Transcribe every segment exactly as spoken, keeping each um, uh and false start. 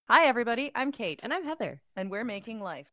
Hi, everybody. I'm Kate. And I'm Heather. And we're making life.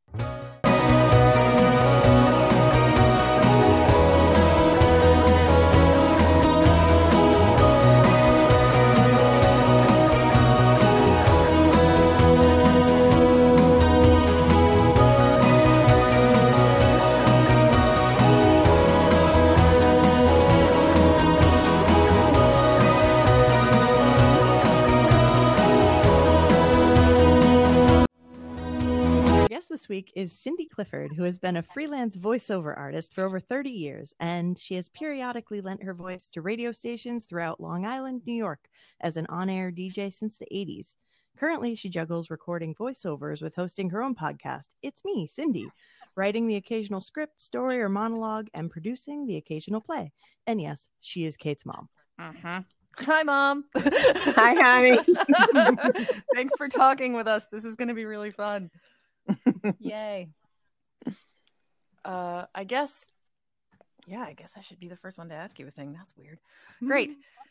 This week is Cindy Clifford, who has been a freelance voiceover artist for over thirty years, and she has periodically lent her voice to radio stations throughout Long Island, New York, as an on-air D J since the eighties. Currently, she juggles recording voiceovers with hosting her own podcast, It's Me, Cindy, writing the occasional script, story, or monologue, and producing the occasional play. And yes, she is Kate's mom. Uh-huh. Hi, Mom. Hi, honey. Thanks for talking with us. This is going to be really fun. Yay. Uh, I guess, yeah, I guess I should be the first one to ask you a thing. That's weird. Great.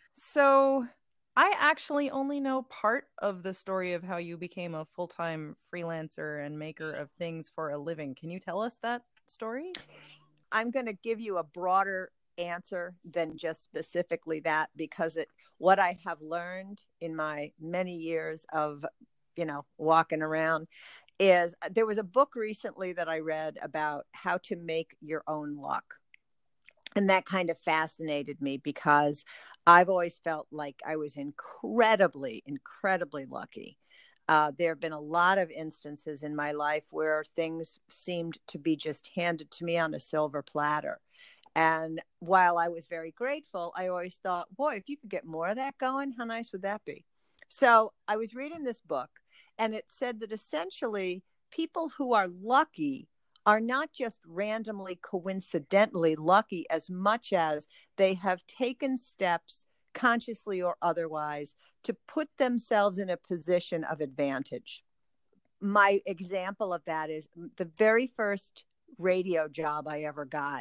So I actually only know part of the story of how you became a full-time freelancer and maker of things for a living. Can you tell us that story? I'm going to give you a broader answer than just specifically that, because it what I have learned in my many years of, you know, walking around is there was a book recently that I read about how to make your own luck. And that kind of fascinated me because I've always felt like I was incredibly, incredibly lucky. Uh, there have been a lot of instances in my life where things seemed to be just handed to me on a silver platter. And while I was very grateful, I always thought, boy, if you could get more of that going, how nice would that be? So I was reading this book, and it said that essentially people who are lucky are not just randomly, coincidentally lucky, as much as they have taken steps, consciously or otherwise, to put themselves in a position of advantage. My example of that is the very first radio job I ever got.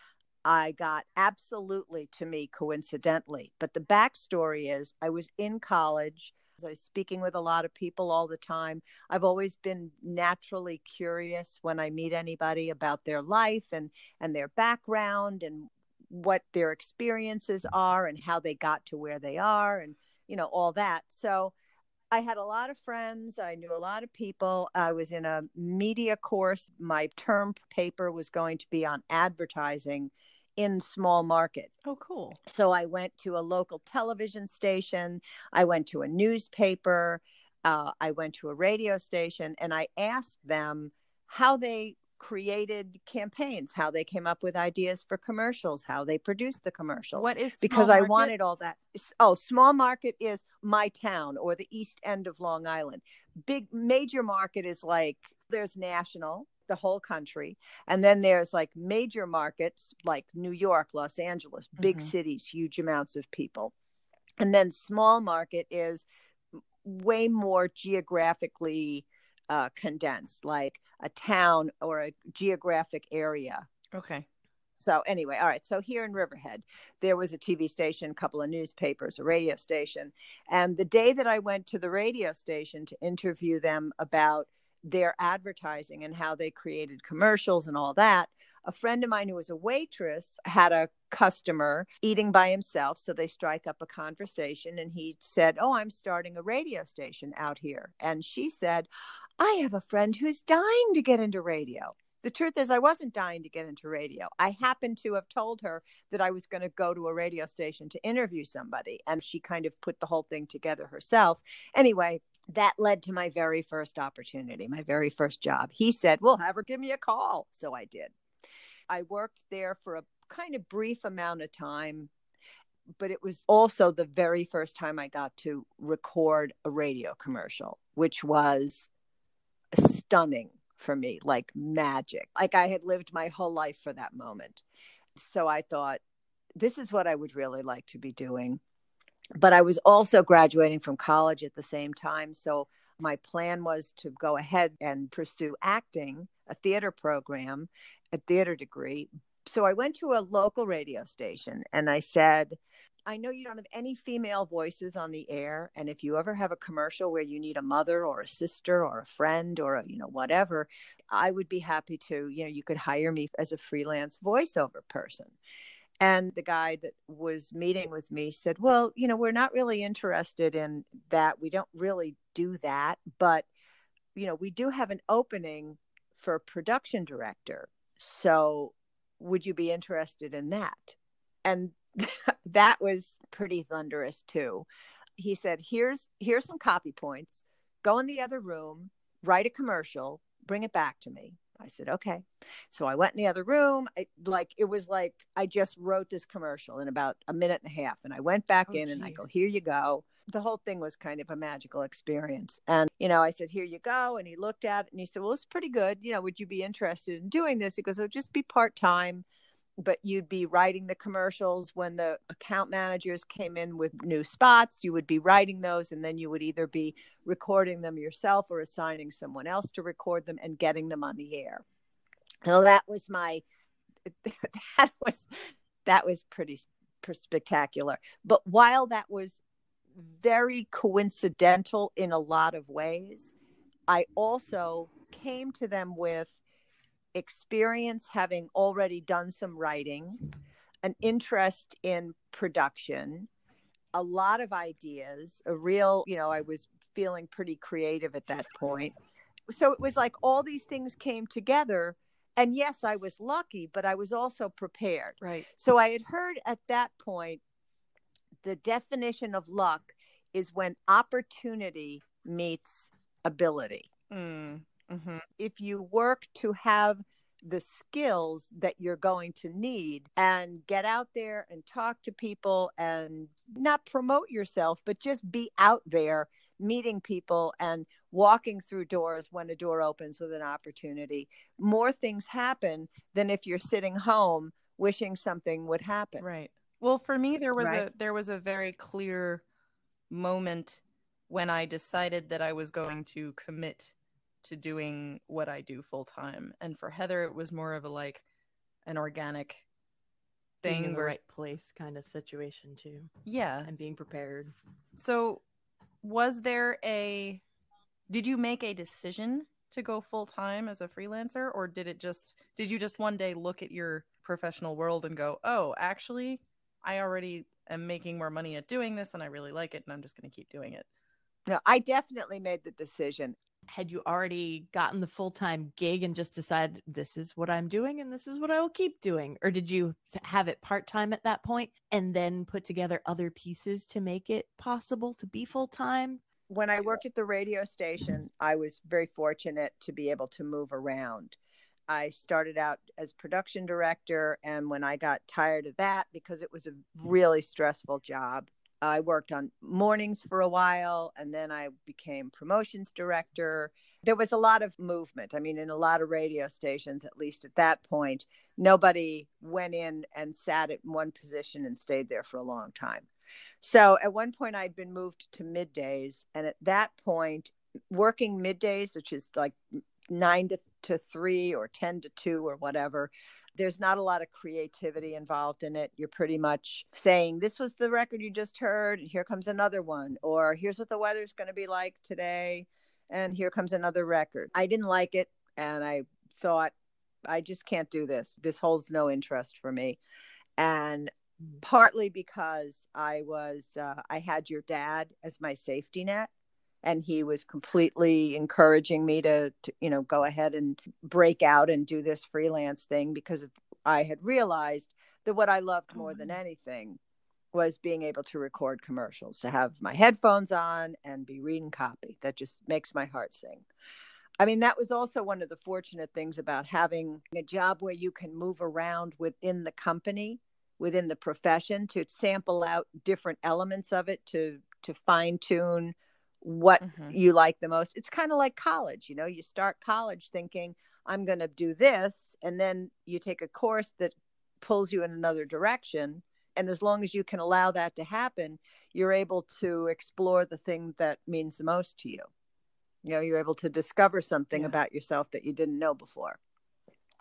I got absolutely, to me, coincidentally. But the backstory is I was in college. I was speaking with a lot of people all the time. I've always been naturally curious when I meet anybody about their life and, and their background and what their experiences are and how they got to where they are and, you know, all that. So I had a lot of friends. I knew a lot of people. I was in a media course. My term paper was going to be on advertising in small market. Oh, cool. So I went to a local television station. I went to a newspaper. Uh, I went to a radio station, and I asked them how they created campaigns, how they came up with ideas for commercials, how they produced the commercials. What is small because market? I wanted all that. Oh, small market is my town or the east end of Long Island. Big major market is like there's national, the whole country. And then there's like major markets like New York, Los Angeles, big mm-hmm. cities, huge amounts of people. And then small market is way more geographically uh, condensed, like a town or a geographic area. Okay. So anyway, all right. So here in Riverhead, there was a T V station, a couple of newspapers, a radio station. And the day that I went to the radio station to interview them about their advertising and how they created commercials and all that, a friend of mine who was a waitress had a customer eating by himself. So they strike up a conversation and he said, oh, I'm starting a radio station out here. And she said, I have a friend who's dying to get into radio. The truth is I wasn't dying to get into radio. I happened to have told her that I was going to go to a radio station to interview somebody. And she kind of put the whole thing together herself. Anyway, that led to my very first opportunity, my very first job. He said, well, have her give me a call. So I did. I worked there for a kind of brief amount of time, but it was also the very first time I got to record a radio commercial, which was stunning for me, like magic. Like I had lived my whole life for that moment. So I thought, this is what I would really like to be doing. But I was also graduating from college at the same time. So my plan was to go ahead and pursue acting, a theater program, a theater degree. So I went to a local radio station and I said, I know you don't have any female voices on the air. And if you ever have a commercial where you need a mother or a sister or a friend or, a, you know, whatever, I would be happy to, you know, you could hire me as a freelance voiceover person. And the guy that was meeting with me said, well, you know, we're not really interested in that. We don't really do that. But, you know, we do have an opening for a production director. So would you be interested in that? And that was pretty thunderous too. He said, here's, here's some copy points, go in the other room, write a commercial, bring it back to me. I said, okay. So I went in the other room. I, like, it was like, I just wrote this commercial in about a minute and a half. And I went back Oh, in geez. and I go, here you go. The whole thing was kind of a magical experience. And, you know, I said, here you go. And he looked at it and he said, well, it's pretty good. You know, would you be interested in doing this? He goes, oh, just be part-time, but you'd be writing the commercials when the account managers came in with new spots. You would be writing those, and then you would either be recording them yourself or assigning someone else to record them and getting them on the air. So that was my, that was, that was pretty spectacular. But while that was very coincidental in a lot of ways, I also came to them with experience, having already done some writing, an interest in production, a lot of ideas, a real, you know, I was feeling pretty creative at that point. So it was like all these things came together. And yes, I was lucky, but I was also prepared. Right. So I had heard at that point, the definition of luck is when opportunity meets ability. Mm. Mm-hmm. If you work to have the skills that you're going to need and get out there and talk to people and not promote yourself, but just be out there meeting people and walking through doors when a door opens with an opportunity, more things happen than if you're sitting home wishing something would happen. Right. Well, for me, there was Right. a there was a very clear moment when I decided that I was going to commit to doing what I do full time. And for Heather, it was more of a like an organic thing. Being in the where, right place kind of situation too. yeah. And being prepared. So was there a, did you make a decision to go full time as a freelancer, or did it just, did you just one day look at your professional world and go, oh, actually, I already am making more money at doing this and I really like it and I'm just going to keep doing it? No, I definitely made the decision. Had you already gotten the full-time gig and just decided this is what I'm doing and this is what I will keep doing? Or did you have it part-time at that point and then put together other pieces to make it possible to be full-time? When I worked at the radio station, I was very fortunate to be able to move around. I started out as production director, and when I got tired of that, because it was a really stressful job, I worked on mornings for a while, and then I became promotions director. There was a lot of movement. I mean, in a lot of radio stations, at least at that point, nobody went in and sat at one position and stayed there for a long time. So at one point, I'd been moved to middays. And at that point, working middays, which is like nine to, to three or ten to two or whatever, there's not a lot of creativity involved in it. You're pretty much saying, this was the record you just heard, and here comes another one. Or here's what the weather's going to be like today, and here comes another record. I didn't like it, and I thought, I just can't do this. This holds no interest for me. And partly because I was, uh, I had your dad as my safety net. And he was completely encouraging me to, to, you know, go ahead and break out and do this freelance thing, because I had realized that what I loved more than anything was being able to record commercials, to have my headphones on and be reading copy. That just makes my heart sing. I mean, that was also one of the fortunate things about having a job where you can move around within the company, within the profession, to sample out different elements of it, to to fine tune what mm-hmm. you like the most. It's kind of like college. You know, you start college thinking, I'm going to do this. And then you take a course that pulls you in another direction. And as long as you can allow that to happen, you're able to explore the thing that means the most to you. You know, you're able to discover something yeah. about yourself that you didn't know before.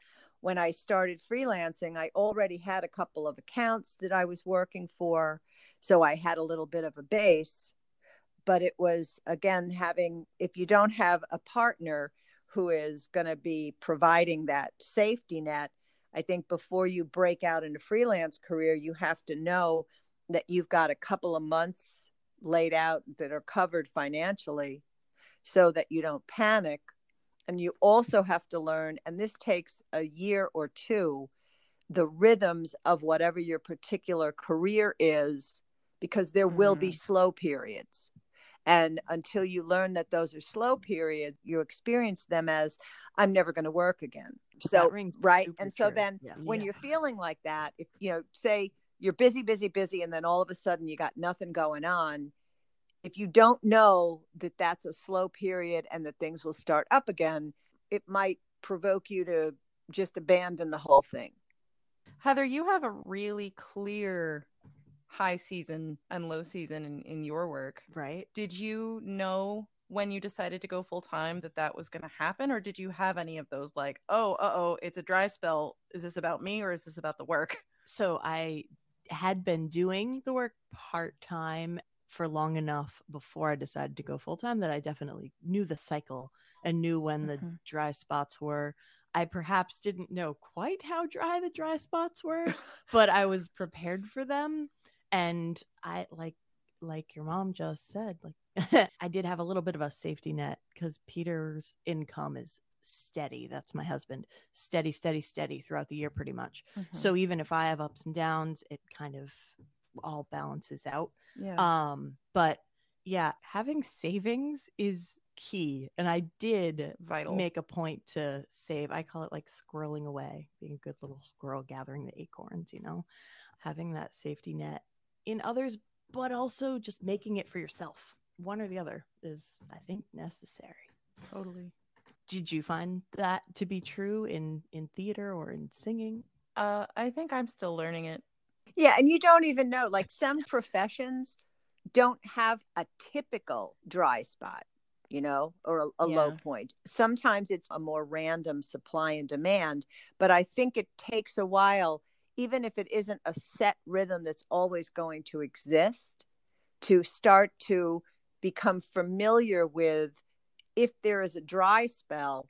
when I started freelancing, I already had a couple of accounts that I was working for. So I had a little bit of a base, but it was, again, having, if you don't have a partner who is going to be providing that safety net, I think before you break out into freelance career, you have to know that you've got a couple of months laid out that are covered financially so that you don't panic. And you also have to learn, and this takes a year or two, the rhythms of whatever your particular career is, because there mm. will be slow periods. And until you learn that those are slow periods, you experience them as, I'm never going to work again. So, right. And so true. then yeah. when yeah. you're feeling like that, if, you know, say you're busy, busy, busy, and then all of a sudden you got nothing going on, if you don't know that that's a slow period and that things will start up again, it might provoke you to just abandon the whole thing. Heather, you have a really clear high season and low season in, in your work. Right. Did you know when you decided to go full time that that was going to happen? Or did you have any of those like, oh, uh-oh, it's a dry spell. Is this about me or is this about the work? So I had been doing the work part-time for long enough before I decided to go full-time that I definitely knew the cycle and knew when the mm-hmm. dry spots were. I perhaps didn't know quite how dry the dry spots were, but I was prepared for them. And I like, like your mom just said, like I did have a little bit of a safety net because Peter's income is steady. That's my husband. Steady, steady, steady throughout the year, pretty much. Mm-hmm. So even if I have ups and downs, it kind of all balances out. Yeah. Um, but yeah, having savings is key. And I did Vital. make a point to save. I call it like squirreling away, being a good little squirrel gathering the acorns, you know, having that safety net in others, but also just making it for yourself. One or the other is, I think, necessary. Totally. Did you find that to be true in, in theater or in singing? Uh, I think I'm still learning it. Yeah. And you don't even know, like some professions don't have a typical dry spot, you know, or a, a yeah. low point. Sometimes it's a more random supply and demand, but I think it takes a while, even if it isn't a set rhythm that's always going to exist, to start to become familiar with, if there is a dry spell,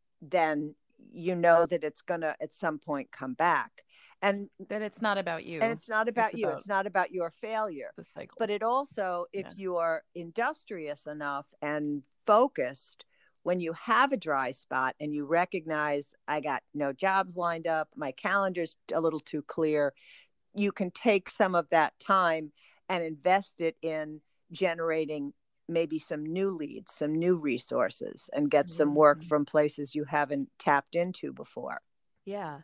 then you know that it's going to at some point come back. And that it's not about you. And it's not about it's you. About it's not about your failure. The cycle. But it also, if yeah. you are industrious enough and focused, when you have a dry spot and you recognize, I got no jobs lined up, my calendar's a little too clear, you can take some of that time and invest it in generating maybe some new leads, some new resources, and get mm-hmm. some work from places you haven't tapped into before. Yeah.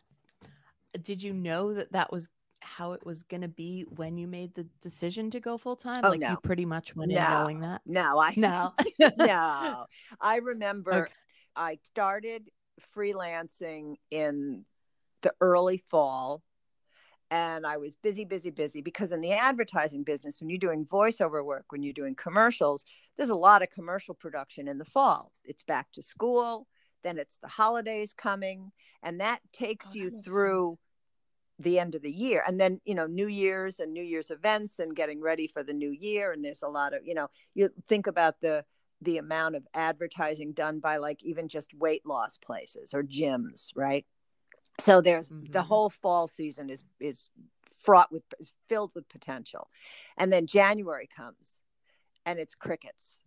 Did you know that that was how it was going to be when you made the decision to go full time? Oh, like no. You pretty much went no. in knowing that? No, I no, no. I remember okay. I started freelancing in the early fall, and I was busy, busy, busy because in the advertising business, when you're doing voiceover work, when you're doing commercials, there's a lot of commercial production in the fall. It's back to school. Then it's the holidays coming, and that takes oh, you that through sense. The end of the year. And then, you know, New Year's and New Year's events and getting ready for the new year. And there's a lot of, you know, you think about the, the amount of advertising done by like even just weight loss places or gyms, right? So there's mm-hmm. the whole fall season is, is fraught with, is filled with potential. And then January comes and it's crickets.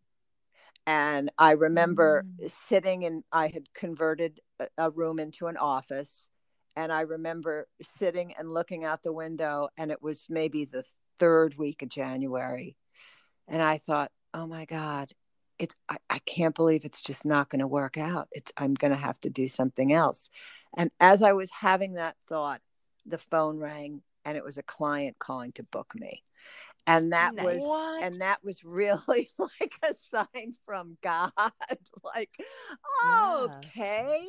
And I remember mm. sitting and I had converted a, a room into an office. And I remember sitting and looking out the window, and it was maybe the third week of January. And I thought, oh my God, it's, I, I can't believe it's just not going to work out. It's, I'm going to have to do something else. And as I was having that thought, the phone rang, and it was a client calling to book me. And that nice. was, what? and that was really like a sign from God, like, oh, yeah. okay.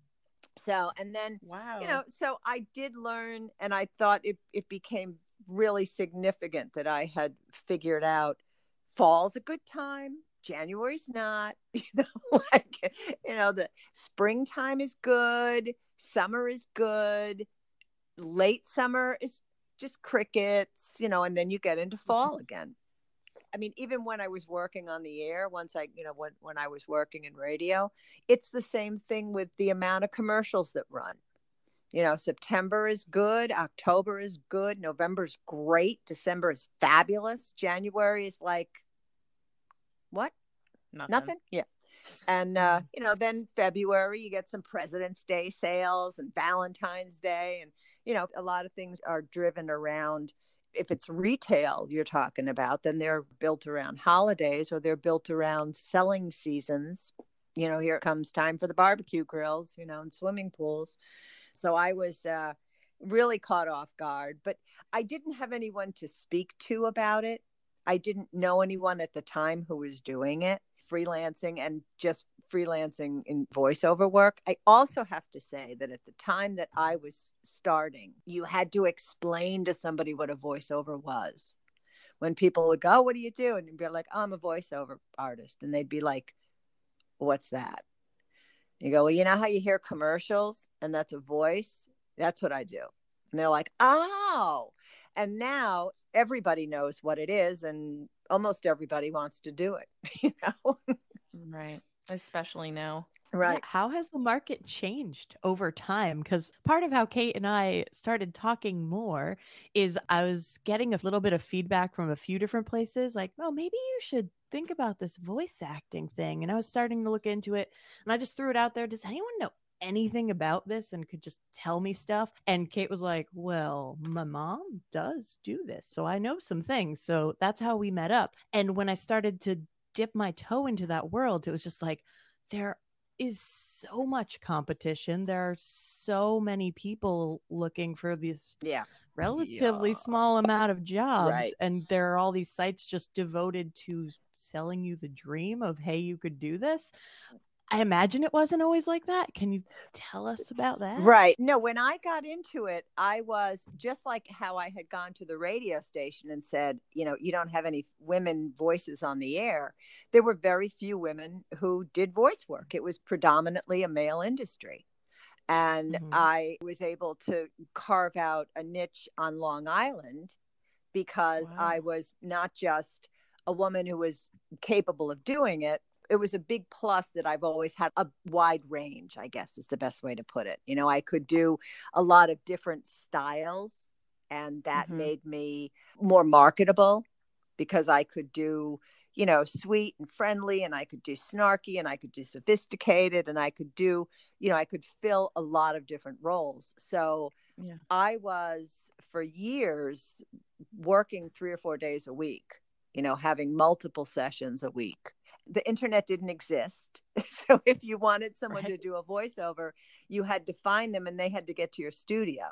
So, and then, wow. you know, so I did learn, and I thought it, it became really significant that I had figured out fall's a good time. January's not, you know, like, You know, the springtime is good. Summer is good. Late summer is just crickets, you know, and then you get into fall again. I mean, even when I was working on the air, once I, you know, when, when I was working in radio, it's the same thing with the amount of commercials that run. You know, September is good. October is good. November's great. December is fabulous. January is like, what? Nothing. Nothing? Yeah. And, uh, you know, then February, you get some President's Day sales and Valentine's Day. And, you know, a lot of things are driven around, if it's retail you're talking about, then they're built around holidays or they're built around selling seasons. You know, here comes time for the barbecue grills, you know, and swimming pools. So I was uh, really caught off guard, but I didn't have anyone to speak to about it. I didn't know anyone at the time who was doing it, freelancing and just freelancing in voiceover work. I also have to say that at the time that I was starting, you had to explain to somebody what a voiceover was. When people would go, "What do you do?" And you'd be like, "Oh, I'm a voiceover artist." And they'd be like, "What's that?" You go, "Well, you know how you hear commercials and that's a voice? That's what I do." And they're like, "Oh." And now everybody knows what it is and almost everybody wants to do it, you know? Right. Especially now. Right. Yeah, how has the market changed over time? Because part of how Kate and I started talking more is I was getting a little bit of feedback from a few different places, like, "Oh, maybe you should think about this voice acting thing." And I was starting to look into it, and I just threw it out there. Does anyone know anything about this and could just tell me stuff? And Kate was like, "Well, my mom does do this, so I know some things." So that's how we met up. And when I started to dip my toe into that world, it was just like, there is so much competition. There are so many people looking for this Yeah. relatively Yeah. small amount of jobs. Right. And there are all these sites just devoted to selling you the dream of, hey, you could do this. I imagine it wasn't always like that. Can you tell us about that? Right. No, when I got into it, I was just like how I had gone to the radio station and said, you know, you don't have any women voices on the air. There were very few women who did voice work. It was predominantly a male industry. And Mhm. I was able to carve out a niche on Long Island because Wow. I was not just a woman who was capable of doing it. It was a big plus that I've always had a wide range, I guess is the best way to put it. You know, I could do a lot of different styles, and that Mhm. made me more marketable because I could do, you know, sweet and friendly, and I could do snarky, and I could do sophisticated, and I could do, you know, I could fill a lot of different roles. So Yeah. I was for years working three or four days a week, you know, having multiple sessions a week. The internet didn't exist. So if you wanted someone Right. to do a voiceover, you had to find them and they had to get to your studio.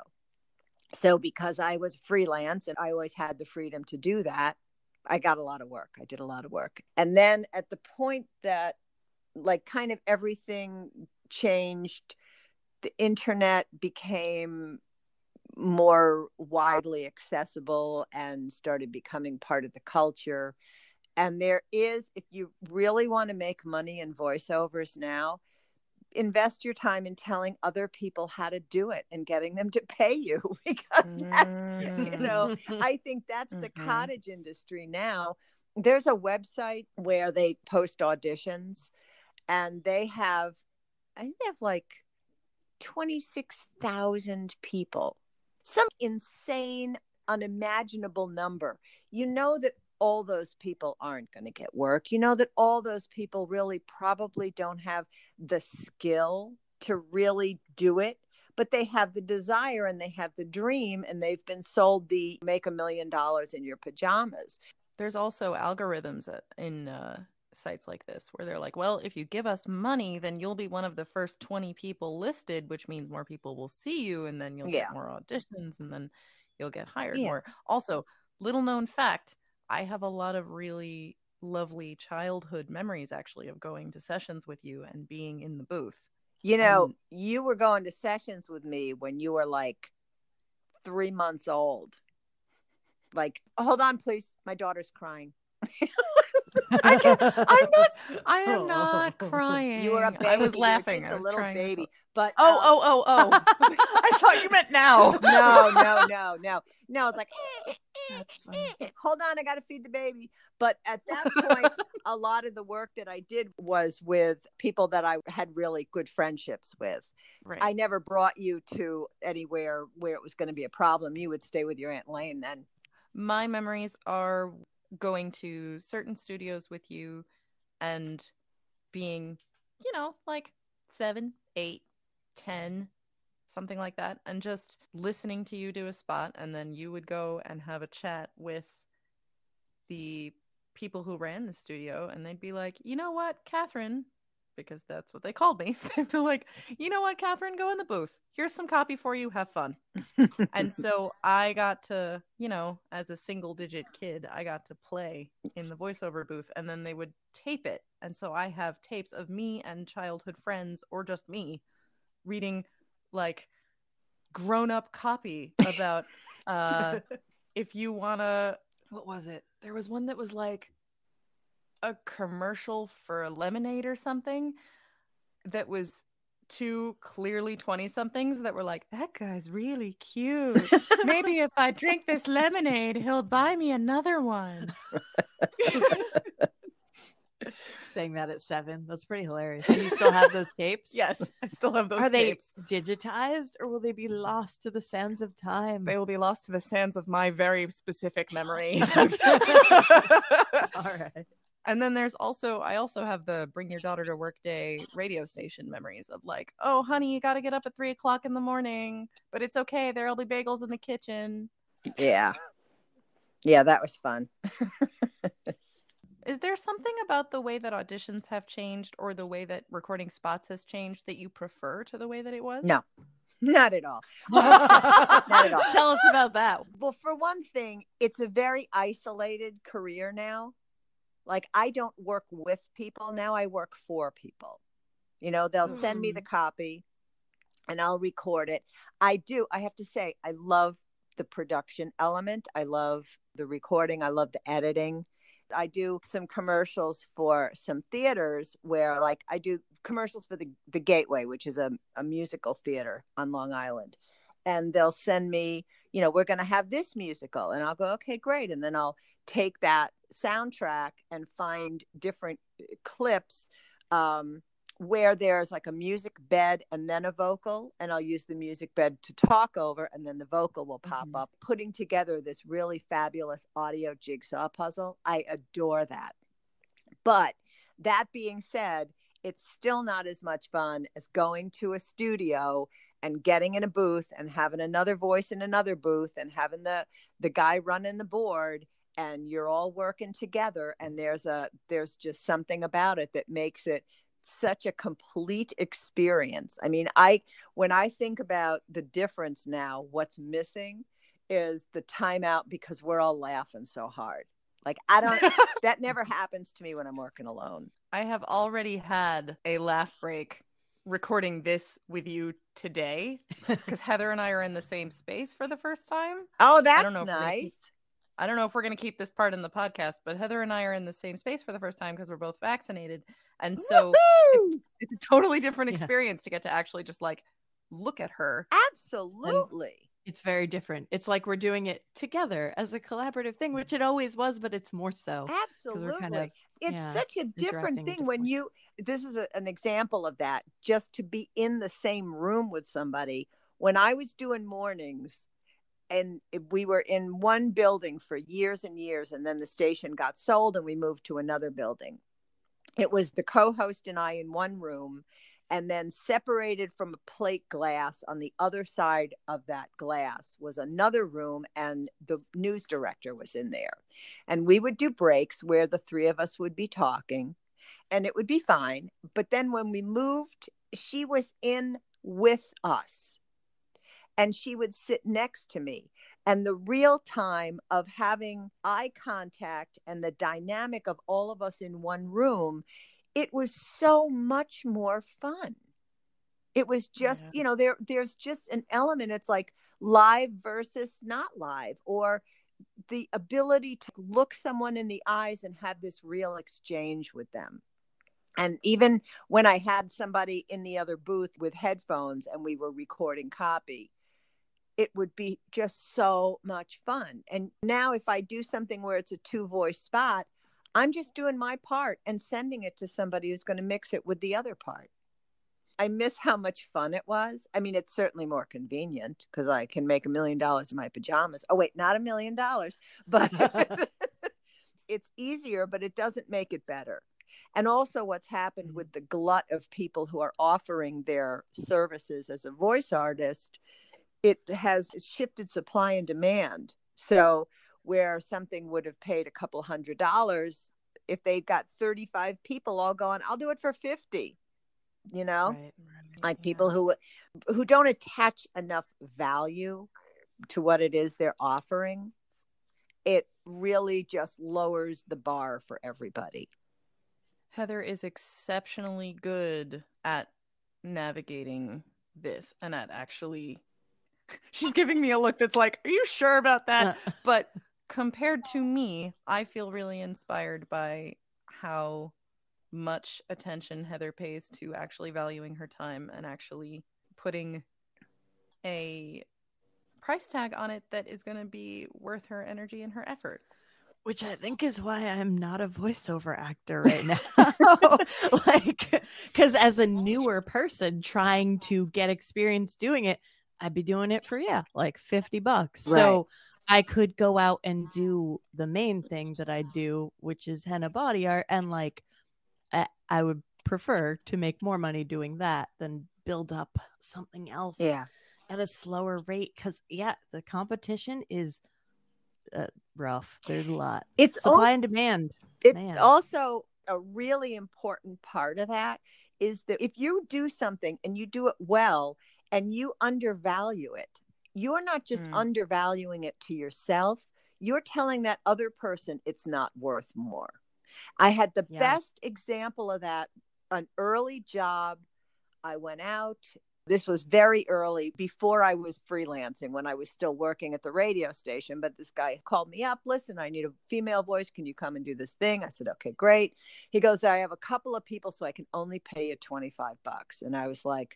So because I was freelance and I always had the freedom to do that, I got a lot of work. I did a lot of work. And then at the point that like kind of everything changed, the internet became more widely accessible and started becoming part of the culture. And there is, if you really want to make money in voiceovers now, invest your time in telling other people how to do it and getting them to pay you, because that's, you know, I think that's the Mhm. cottage industry now. There's a website where they post auditions and they have, I think they have like twenty-six thousand people, some insane, unimaginable number. You know that all those people aren't going to get work. You know that all those people really probably don't have the skill to really do it, but they have the desire and they have the dream, and they've been sold the make a million dollars in your pajamas. There's also algorithms in uh, sites like this where they're like, well, if you give us money, then you'll be one of the first twenty people listed, which means more people will see you, and then you'll Yeah. get more auditions, and then you'll get hired Yeah. more. Also, little known fact, I have a lot of really lovely childhood memories actually of going to sessions with you and being in the booth. You know, And you were going to sessions with me when you were like three months old. Like, hold on, please. My daughter's crying. I can't. I'm not. I am not crying. You were a baby. I was You were laughing. just I a was little trying baby. to... But oh, um, oh, oh, oh! I thought you meant now. No, no, no, no, no. It's like, eh, eh, That's funny. eh, hold on, I got to feed the baby. But at that point, a lot of the work that I did was with people that I had really good friendships with. Right. I never brought you to anywhere where it was going to be a problem. You would stay with your Aunt Lane then. My memories are going to certain studios with you and being, you know, like seven, eight, ten, something like that, and just listening to you do a spot, and then you would go and have a chat with the people who ran the studio, and they'd be like, you know what, Catherine, because that's what they called me. They'd be like, you know what, Catherine, go in the booth. Here's some copy for you. Have fun. And so I got to, you know, as a single digit kid, I got to play in the voiceover booth, and then they would tape it. And so I have tapes of me and childhood friends, or just me, reading like grown up copy about uh, if you want to, what was it? There was one that was like a commercial for lemonade or something that was two clearly twenty somethings that were like, that guy's really cute. Maybe if I drink this lemonade, he'll buy me another one. Saying that at seven. That's pretty hilarious. Do you still have those tapes? Yes, I still have those Are tapes. they digitized, or will they be lost to the sands of time? They will be lost to the sands of my very specific memory. All right. And then there's also, I also have the Bring Your Daughter to Work Day radio station memories of like, oh, honey, you got to get up at three o'clock in the morning, but it's okay. There'll be bagels in the kitchen. Yeah. Yeah, that was fun. Is there something about the way that auditions have changed, or the way that recording spots has changed, that you prefer to the way that it was? No, not at all. Not at all. Tell us about that. Well, for one thing, it's a very isolated career now. Like, I don't work with people now. I work for people. You know, they'll send me the copy and I'll record it. I do. I have to say, I love the production element. I love the recording. I love the editing. I do some commercials for some theaters where, like, I do commercials for the, the Gateway, which is a, a musical theater on Long Island. And they'll send me, you know, we're going to have this musical. And I'll go, okay, great. And then I'll take that soundtrack and find different clips um, where there's like a music bed and then a vocal. And I'll use the music bed to talk over, and then the vocal will pop mm-hmm. up, putting together this really fabulous audio jigsaw puzzle. I adore that. But that being said, it's still not as much fun as going to a studio and getting in a booth and having another voice in another booth and having the, the guy running the board, and you're all working together. And there's a, there's just something about it that makes it such a complete experience. I mean, I, when I think about the difference now, what's missing is the timeout, because we're all laughing so hard. Like, I don't, that never happens to me when I'm working alone. I have already had a laugh break recording this with you today, because Heather and I are in the same space for the first time. Oh, that's I don't know nice. Keep, I don't know if we're going to keep this part in the podcast, but Heather and I are in the same space for the first time because we're both vaccinated. And so it's, it's a totally different experience yeah. to get to actually just like look at her. Absolutely. And it's very different. It's like we're doing it together as a collaborative thing, which it always was, but it's more so. Absolutely. Kind of, it's yeah, such a different thing when you, this is a, an example of that, just to be in the same room with somebody. When I was doing mornings, and we were in one building for years and years, and then the station got sold and we moved to another building. It was the co-host and I in one room, and then separated from a plate glass on the other side of that glass was another room, and the news director was in there. And we would do breaks where the three of us would be talking, and it would be fine. But then when we moved, she was in with us, and she would sit next to me. And the real time of having eye contact and the dynamic of all of us in one room, it was so much more fun. It was just, yeah. you know, there, there's just an element. It's like live versus not live, or the ability to look someone in the eyes and have this real exchange with them. And even when I had somebody in the other booth with headphones and we were recording copy, it would be just so much fun. And now if I do something where it's a two voice spot, I'm just doing my part and sending it to somebody who's going to mix it with the other part. I miss how much fun it was. I mean, it's certainly more convenient because I can make a million dollars in my pajamas. Oh, wait, not a million dollars, but it's easier, but it doesn't make it better. And also what's happened with the glut of people who are offering their services as a voice artist, it has shifted supply and demand. So where something would have paid a couple hundred dollars, if they've got thirty-five people all going, I'll do it for fifty. You know, right, right, like yeah. people who who don't attach enough value to what it is they're offering, it really just lowers the bar for everybody. Heather is exceptionally good at navigating this and at actually, she's giving me a look that's like, are you sure about that? But compared to me, I feel really inspired by how much attention Heather pays to actually valuing her time and actually putting a price tag on it that is going to be worth her energy and her effort. Which I think is why I'm not a voiceover actor right now. Like, because as a newer person trying to get experience doing it, I'd be doing it for, yeah, like fifty bucks. Right. So I could go out and do the main thing that I do, which is henna body art, and like, I would prefer to make more money doing that than build up something else yeah. at a slower rate. Because, yeah, the competition is uh, rough. There's a lot. It's supply also, and demand. It's Man. also a really important part of that is that if you do something and you do it well and you undervalue it, you're not just mm. undervaluing it to yourself. You're telling that other person it's not worth more. I had the yeah. best example of that, an early job. I went out. This was very early before I was freelancing, when I was still working at the radio station. But this guy called me up. Listen, I need a female voice. Can you come and do this thing? I said, okay, great. He goes, I have a couple of people, so I can only pay you twenty-five bucks. And I was like,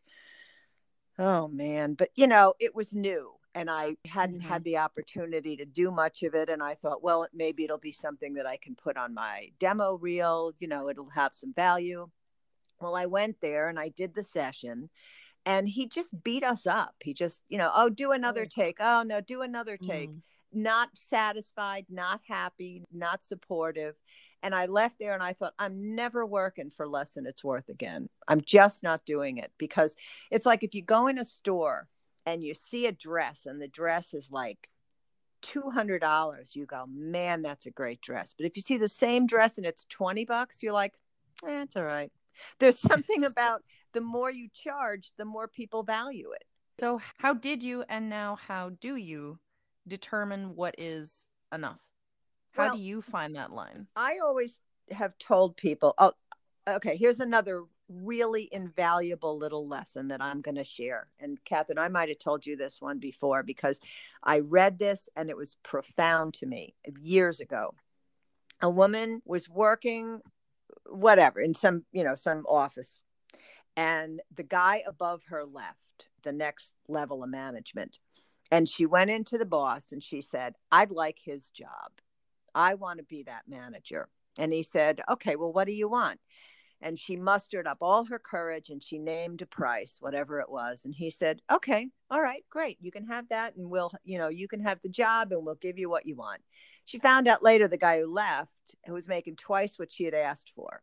oh, man. But, you know, it was new. And I hadn't mm-hmm. had the opportunity to do much of it. And I thought, well, maybe it'll be something that I can put on my demo reel. You know, it'll have some value. Well, I went there and I did the session and he just beat us up. He just, you know, oh, do another oh. take. Oh, no, do another take. Mm. Not satisfied, not happy, not supportive. And I left there and I thought, I'm never working for less than it's worth again. I'm just not doing it, because it's like if you go in a store and you see a dress and the dress is like two hundred dollars, you go, man, that's a great dress. But if you see the same dress and it's twenty bucks, you're like, eh, it's all right. There's something about the more you charge, the more people value it. So how did you, and now how do you determine what is enough? How well, do you find that line? I always have told people, oh, okay, here's another really invaluable little lesson that I'm going to share. And Catherine, I might have told you this one before, because I read this and it was profound to me years ago. A woman was working, whatever, in some, you know, some office, and the guy above her left, the next level of management. And she went into the boss and she said, I'd like his job. I want to be that manager. And he said, okay, well, what do you want? And she mustered up all her courage and she named a price, whatever it was. And he said, okay, all right, great. You can have that. And we'll, you know, you can have the job and we'll give you what you want. She found out later the guy who left, who was making twice what she had asked for.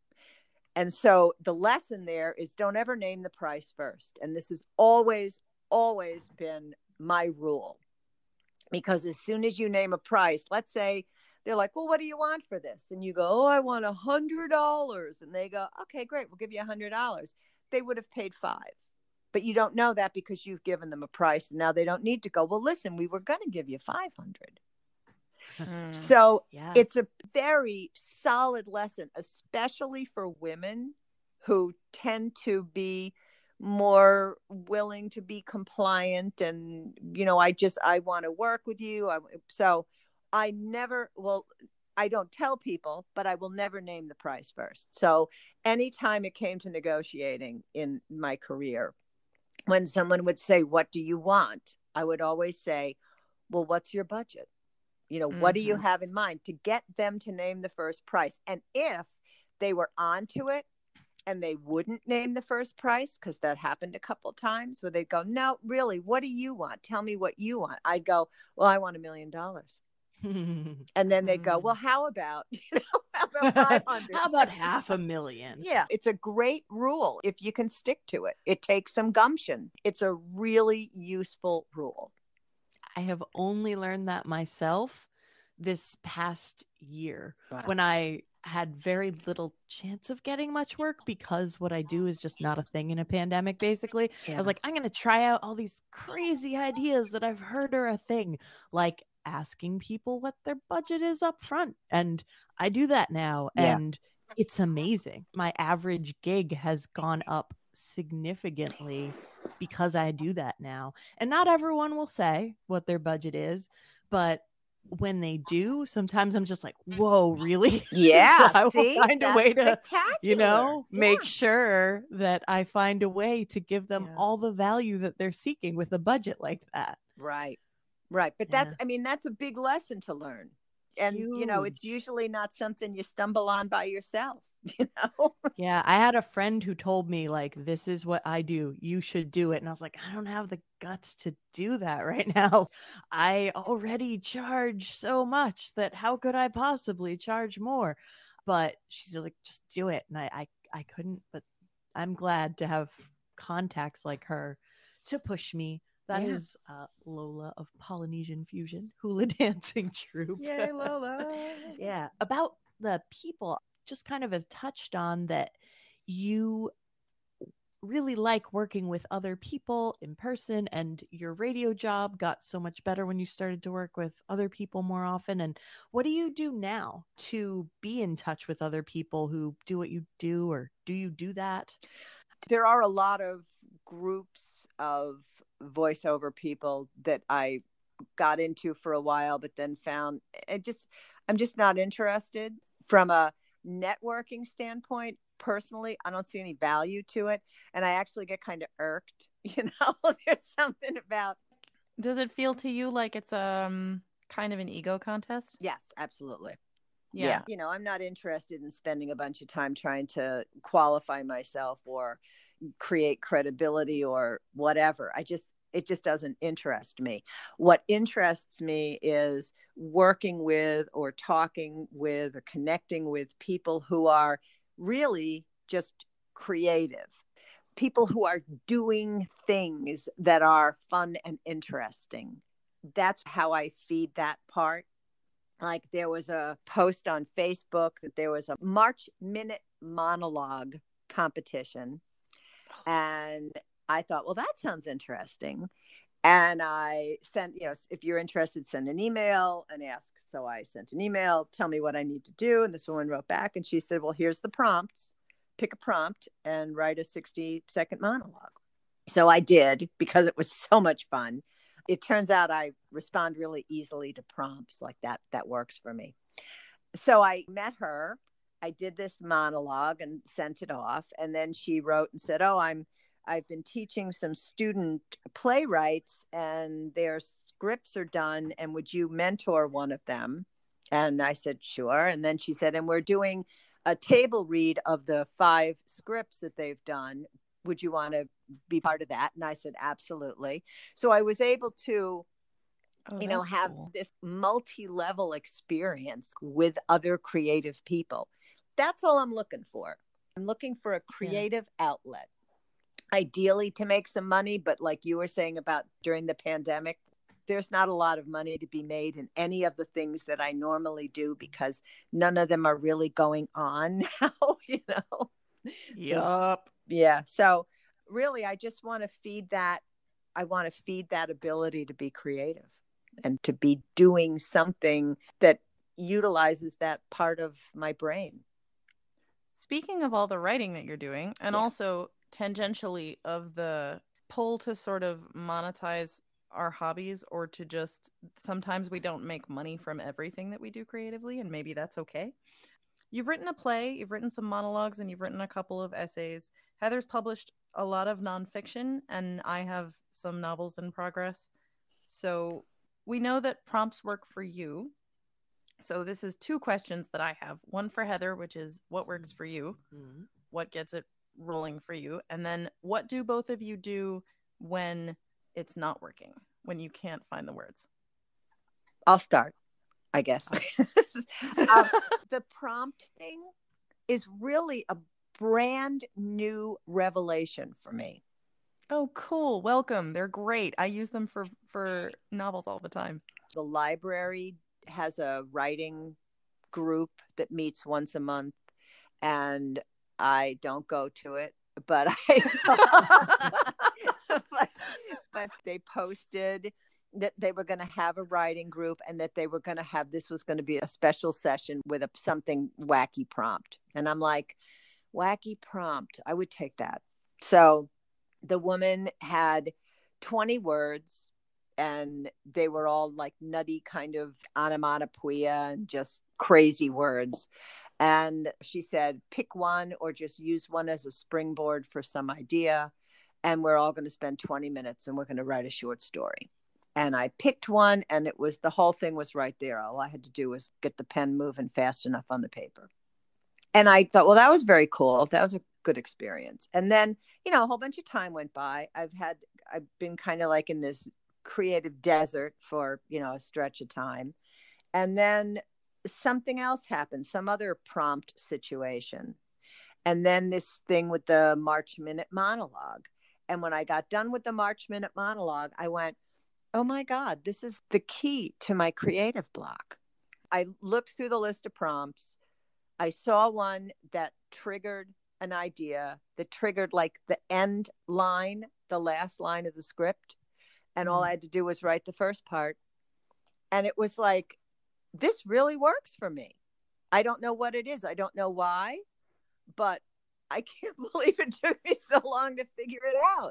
And so the lesson there is don't ever name the price first. And this has always, always been my rule, because as soon as you name a price, let's say, they're like, well, what do you want for this? And you go, oh, I want a hundred dollars. And they go, okay, great. We'll give you a hundred dollars. They would have paid five, but you don't know that because you've given them a price. And now they don't need to go, well, listen, we were going to give you five hundred. Mm, so yeah. It's a very solid lesson, especially for women who tend to be more willing to be compliant. And, you know, I just, I want to work with you. I, so I never will. I don't tell people, but I will never name the price first. So anytime it came to negotiating in my career, when someone would say, "What do you want?" I would always say, "Well, what's your budget? You know, mm-hmm. what do you have in mind?" to get them to name the first price. And if they were onto it and they wouldn't name the first price, because that happened a couple of times where they'd go, "No, really, what do you want? Tell me what you want." I'd go, "Well, I want a million dollars." And then they go, "Well, how about, you know, how about five hundred? How about half a million? Yeah, it's a great rule if you can stick to it. It takes some gumption. It's a really useful rule. I have only learned that myself this past year. Wow. When I had very little chance of getting much work because what I do is just not a thing in a pandemic, basically. Yeah. I was like, I'm going to try out all these crazy ideas that I've heard are a thing, like asking people what their budget is up front. And I do that now. Yeah. And it's amazing. My average gig has gone up significantly because I do that now. And not everyone will say what their budget is, but when they do, sometimes I'm just like, whoa, really? Yeah. So I see? will find That's a way to, you know, yeah. make sure that I find a way to give them Yeah. all the value that they're seeking with a budget like that. Right. Right. But Yeah. that's, I mean, that's a big lesson to learn. And, Huge. you know, it's usually not something you stumble on by yourself, you know? Yeah. I had a friend who told me, like, this is what I do. You should do it. And I was like, I don't have the guts to do that right now. I already charge so much that how could I possibly charge more? But she's like, just do it. And I, I, I couldn't, but I'm glad to have contacts like her to push me. That yeah. is uh, Lola of Polynesian Fusion, hula dancing troupe. Yay, Lola. Yeah. About the people, just kind of have touched on that you really like working with other people in person, and your radio job got so much better when you started to work with other people more often. And what do you do now to be in touch with other people who do what you do, or do you do that? There are a lot of groups of voiceover people that I got into for a while, but then found it just, I'm just not interested. From a networking standpoint, personally, I don't see any value to it. And I actually get kind of irked, you know, there's something about. Does it feel to you like it's um kind of an ego contest? Yes, absolutely. Yeah. yeah. You know, I'm not interested in spending a bunch of time trying to qualify myself or create credibility or whatever. I just, it just doesn't interest me. What interests me is working with or talking with or connecting with people who are really just creative, people who are doing things that are fun and interesting. That's how I feed that part. Like there was a post on Facebook that there was a March Minute monologue competition. And I thought, well, that sounds interesting. And I sent, you know, if you're interested, send an email and ask. So I sent an email, tell me what I need to do. And this woman wrote back and she said, well, here's the prompt. Pick a prompt and write a sixty second monologue. So I did, because it was so much fun. It turns out I respond really easily to prompts like that. That works for me. So I met her. I did this monologue and sent it off. And then she wrote and said, oh, I'm, I've been teaching some student playwrights and their scripts are done. And would you mentor one of them? And I said, sure. And then she said, and we're doing a table read of the five scripts that they've done. Would you want to be part of that? And I said, absolutely. So I was able to, oh, you know, have cool. this multi-level experience with other creative people. That's all I'm looking for. I'm looking for a creative yeah. outlet, ideally to make some money. But like you were saying about during the pandemic, there's not a lot of money to be made in any of the things that I normally do because none of them are really going on now, you know? Yup. Yeah. So really, I just want to feed that. I want to feed that ability to be creative and to be doing something that utilizes that part of my brain. Speaking of all the writing that you're doing, and yeah. also tangentially of the pull to sort of monetize our hobbies, or to just sometimes we don't make money from everything that we do creatively, and maybe that's okay. You've written a play, you've written some monologues, and you've written a couple of essays. Heather's published a lot of nonfiction, and I have some novels in progress. So we know that prompts work for you. So this is two questions that I have. One for Heather, which is what works for you? Mm-hmm. What gets it rolling for you? And then what do both of you do when it's not working, when you can't find the words? I'll start, I guess. um, the prompt thing is really a brand new revelation for me. Oh, cool. Welcome. They're great. I use them for, for novels all the time. The library has a writing group that meets once a month, and I don't go to it, but I but, but they posted that they were going to have a writing group, and that they were going to have, this was going to be a special session with a something wacky prompt. And I'm like, wacky prompt, I would take that. So the woman had twenty words, and they were all like nutty kind of onomatopoeia and just crazy words. And she said, pick one or just use one as a springboard for some idea. And we're all going to spend twenty minutes and we're going to write a short story. And I picked one, and it was, the whole thing was right there. All I had to do was get the pen moving fast enough on the paper. And I thought, well, that was very cool. That was a good experience. And then, you know, a whole bunch of time went by. I've had, I've been kind of like in this creative desert for, you know, a stretch of time. And then something else happened, some other prompt situation. And then this thing with the March Minute monologue. And when I got done with the March Minute monologue, I went, oh my God, this is the key to my creative block. I looked through the list of prompts. I saw one that triggered an idea, that triggered like the end line, the last line of the script. And all I had to do was write the first part. And it was like, this really works for me. I don't know what it is. I don't know why, but I can't believe it took me so long to figure it out.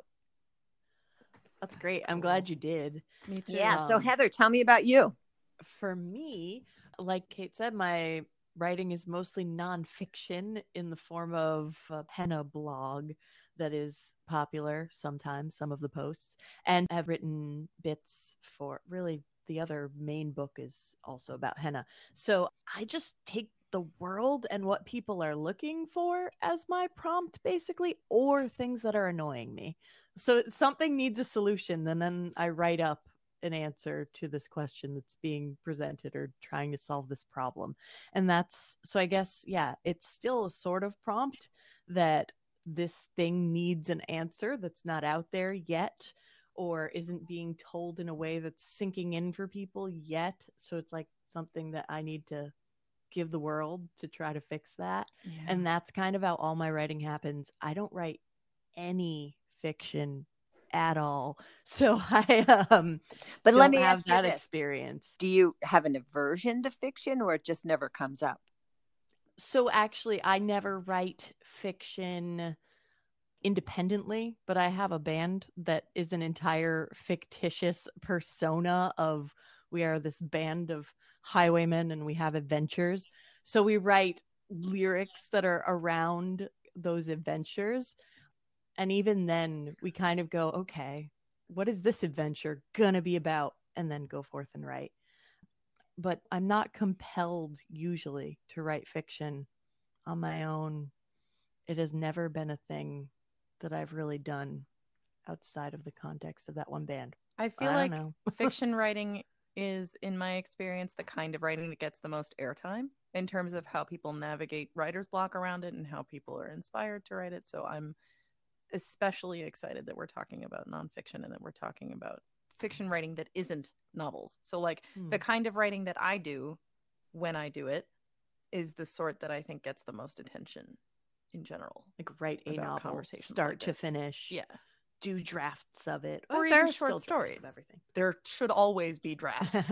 That's great. I'm glad you did. Me too. Yeah. Um, So Heather, tell me about you. For me, like Kate said, my writing is mostly nonfiction in the form of a henna blog that is popular sometimes, some of the posts, and have written bits for, really, the other main book is also about henna. So I just take the world and what people are looking for as my prompt, basically, or things that are annoying me. So something needs a solution, and then I write up an answer to this question that's being presented, or trying to solve this problem. And that's, so I guess, yeah, it's still a sort of prompt that this thing needs an answer that's not out there yet, or isn't being told in a way that's sinking in for people yet. So it's like something that I need to give the world to try to fix that. Yeah. And that's kind of how all my writing happens. I don't write any fiction at all. So I um But don't let me have ask you that this. experience. Do you have an aversion to fiction, or it just never comes up? So actually, I never write fiction independently, but I have a band that is an entire fictitious persona of, we are this band of highwaymen and we have adventures. So we write lyrics that are around those adventures. And even then we kind of go, okay, what is this adventure gonna be about? And then go forth and write. But I'm not compelled usually to write fiction on my own. It has never been a thing that I've really done outside of the context of that one band. I feel I like don't know. fiction writing is, in my experience, the kind of writing that gets the most airtime in terms of how people navigate writer's block around it and how people are inspired to write it. So I'm especially excited that we're talking about nonfiction and that we're talking about fiction writing that isn't novels. So like Hmm. the kind of writing that I do when I do it is the sort that I think gets the most attention in general. Like write a about novel, conversations start like to this. finish. Yeah. Do drafts of it. Or Well, even there are short still drafts stories. of everything. There should always be drafts.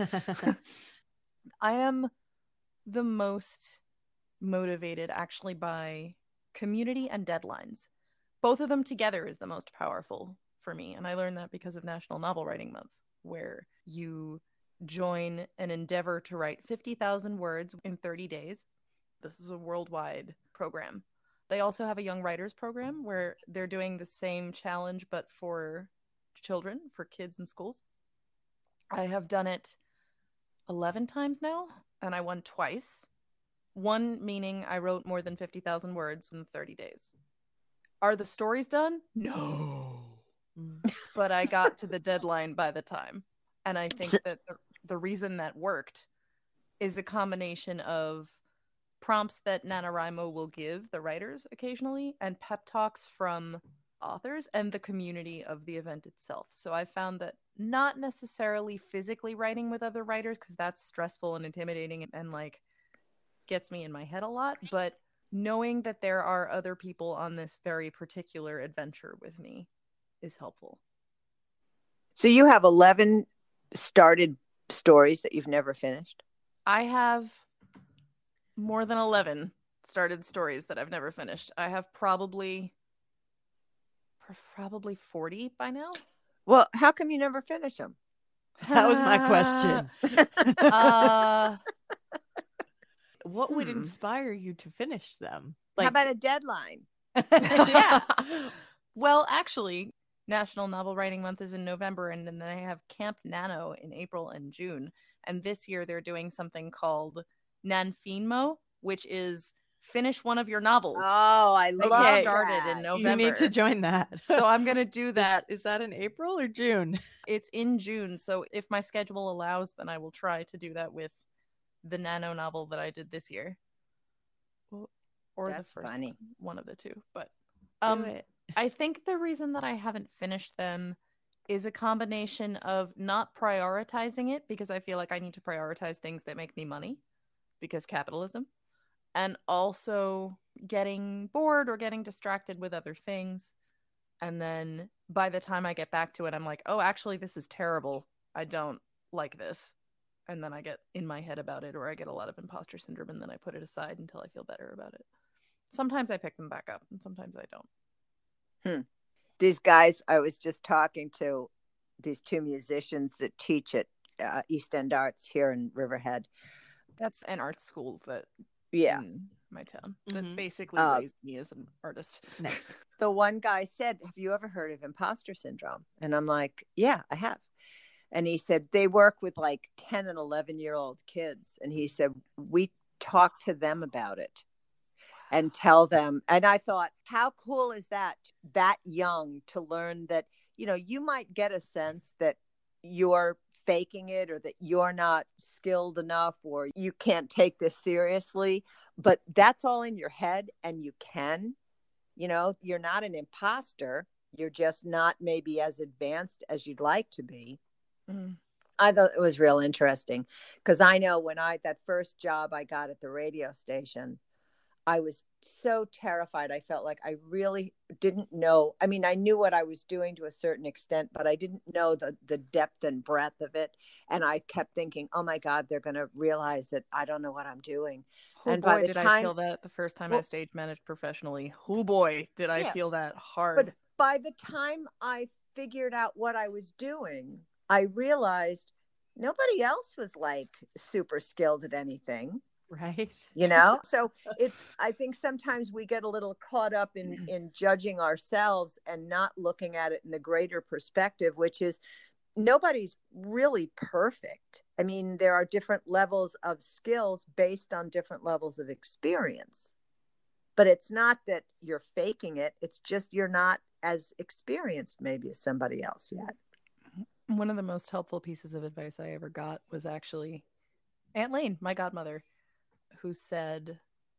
I am the most motivated actually by community and deadlines. Both of them together is the most powerful for me. And I learned that because of National Novel Writing Month. where you join an endeavor to write fifty thousand words in thirty days. This is a worldwide program. They also have a young writers program where they're doing the same challenge, but for children, for kids in schools. I have done it eleven times now, and I won twice. One meaning I wrote more than fifty thousand words in thirty days. Are the stories done? No. But I got to the deadline by the time. And I think that the, the reason that worked is a combination of prompts that NaNoWriMo will give the writers occasionally and pep talks from authors and the community of the event itself. So I found that not necessarily physically writing with other writers, because that's stressful and intimidating and like gets me in my head a lot, but knowing that there are other people on this very particular adventure with me is helpful. So you have eleven started stories that you've never finished? I have more than eleven started stories that I've never finished. I have probably probably forty by now. Well, how come you never finish them? That was my question. uh, what would hmm. inspire you to finish them? How about a deadline? Yeah. Well, actually, National Novel Writing Month is in November, and then they have Camp Nano in April and June. And this year they're doing something called NaNoWriMo, which is finish one of your novels. Oh, I that love you started that. in November. You need to join that. So I'm going to do that. Is, is that in April or June? It's in June. So if my schedule allows, then I will try to do that with the Nano novel that I did this year. Or That's the first funny. one, one of the two. But Do um, it. I think the reason that I haven't finished them is a combination of not prioritizing it, because I feel like I need to prioritize things that make me money, because capitalism, and also getting bored or getting distracted with other things. And then by the time I get back to it, I'm like, oh, actually, this is terrible. I don't like this. And then I get in my head about it, or I get a lot of imposter syndrome, and then I put it aside until I feel better about it. Sometimes I pick them back up, and sometimes I don't. Hmm. These guys I was just talking to, these two musicians that teach at uh, East End Arts here in Riverhead. That's an art school that Yeah. in my town that Mhm. basically Uh, raised me as an artist. Nice. The one guy said, have you ever heard of imposter syndrome? And I'm like, yeah, I have. And he said, they work with like ten and eleven year old kids. And he said, we talk to them about it and tell them. And I thought, how cool is that, that young, to learn that, you know, you might get a sense that you're faking it, or that you're not skilled enough, or you can't take this seriously, but that's all in your head, and you can, you know, you're not an imposter. You're just not maybe as advanced as you'd like to be. Mm. I thought it was real interesting, because I know when I, that first job I got at the radio station, I was so terrified. I felt like I really didn't know. I mean, I knew what I was doing to a certain extent, but I didn't know the, the depth and breadth of it. And I kept thinking, oh my God, they're going to realize that I don't know what I'm doing. Oh and boy, by the did time, I feel that the first time well, I stage managed professionally. Oh boy, did I yeah, feel that hard. But by the time I figured out what I was doing, I realized nobody else was like super skilled at anything. Right. You know, so it's, I think sometimes we get a little caught up in, in judging ourselves and not looking at it in the greater perspective, which is nobody's really perfect. I mean, there are different levels of skills based on different levels of experience, but it's not that you're faking it. It's just, you're not as experienced maybe as somebody else yet. One of the most helpful pieces of advice I ever got was actually Aunt Lane, my godmother, who said,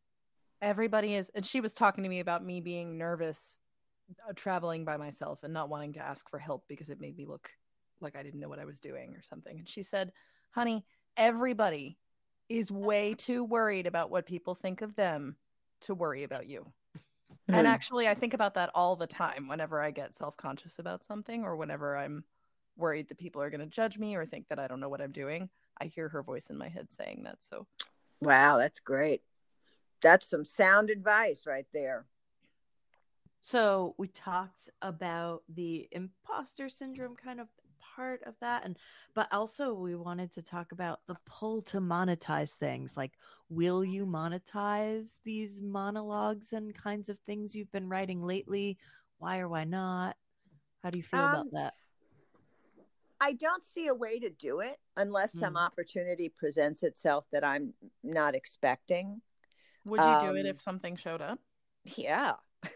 everybody is, and she was talking to me about me being nervous uh, traveling by myself and not wanting to ask for help because it made me look like I didn't know what I was doing or something. And she said, honey, everybody is way too worried about what people think of them to worry about you. Mm. And actually, I think about that all the time whenever I get self-conscious about something, or whenever I'm worried that people are going to judge me or think that I don't know what I'm doing. I hear her voice in my head saying that. So wow, that's great. That's some sound advice right there. So we talked about the imposter syndrome kind of part of that. And but also we wanted to talk about the pull to monetize things. Like, will you monetize these monologues and kinds of things you've been writing lately? Why or why not? How do you feel Um, about that? I don't see a way to do it unless some Mm. opportunity presents itself that I'm not expecting. Would you do Um, it if something showed up? Yeah.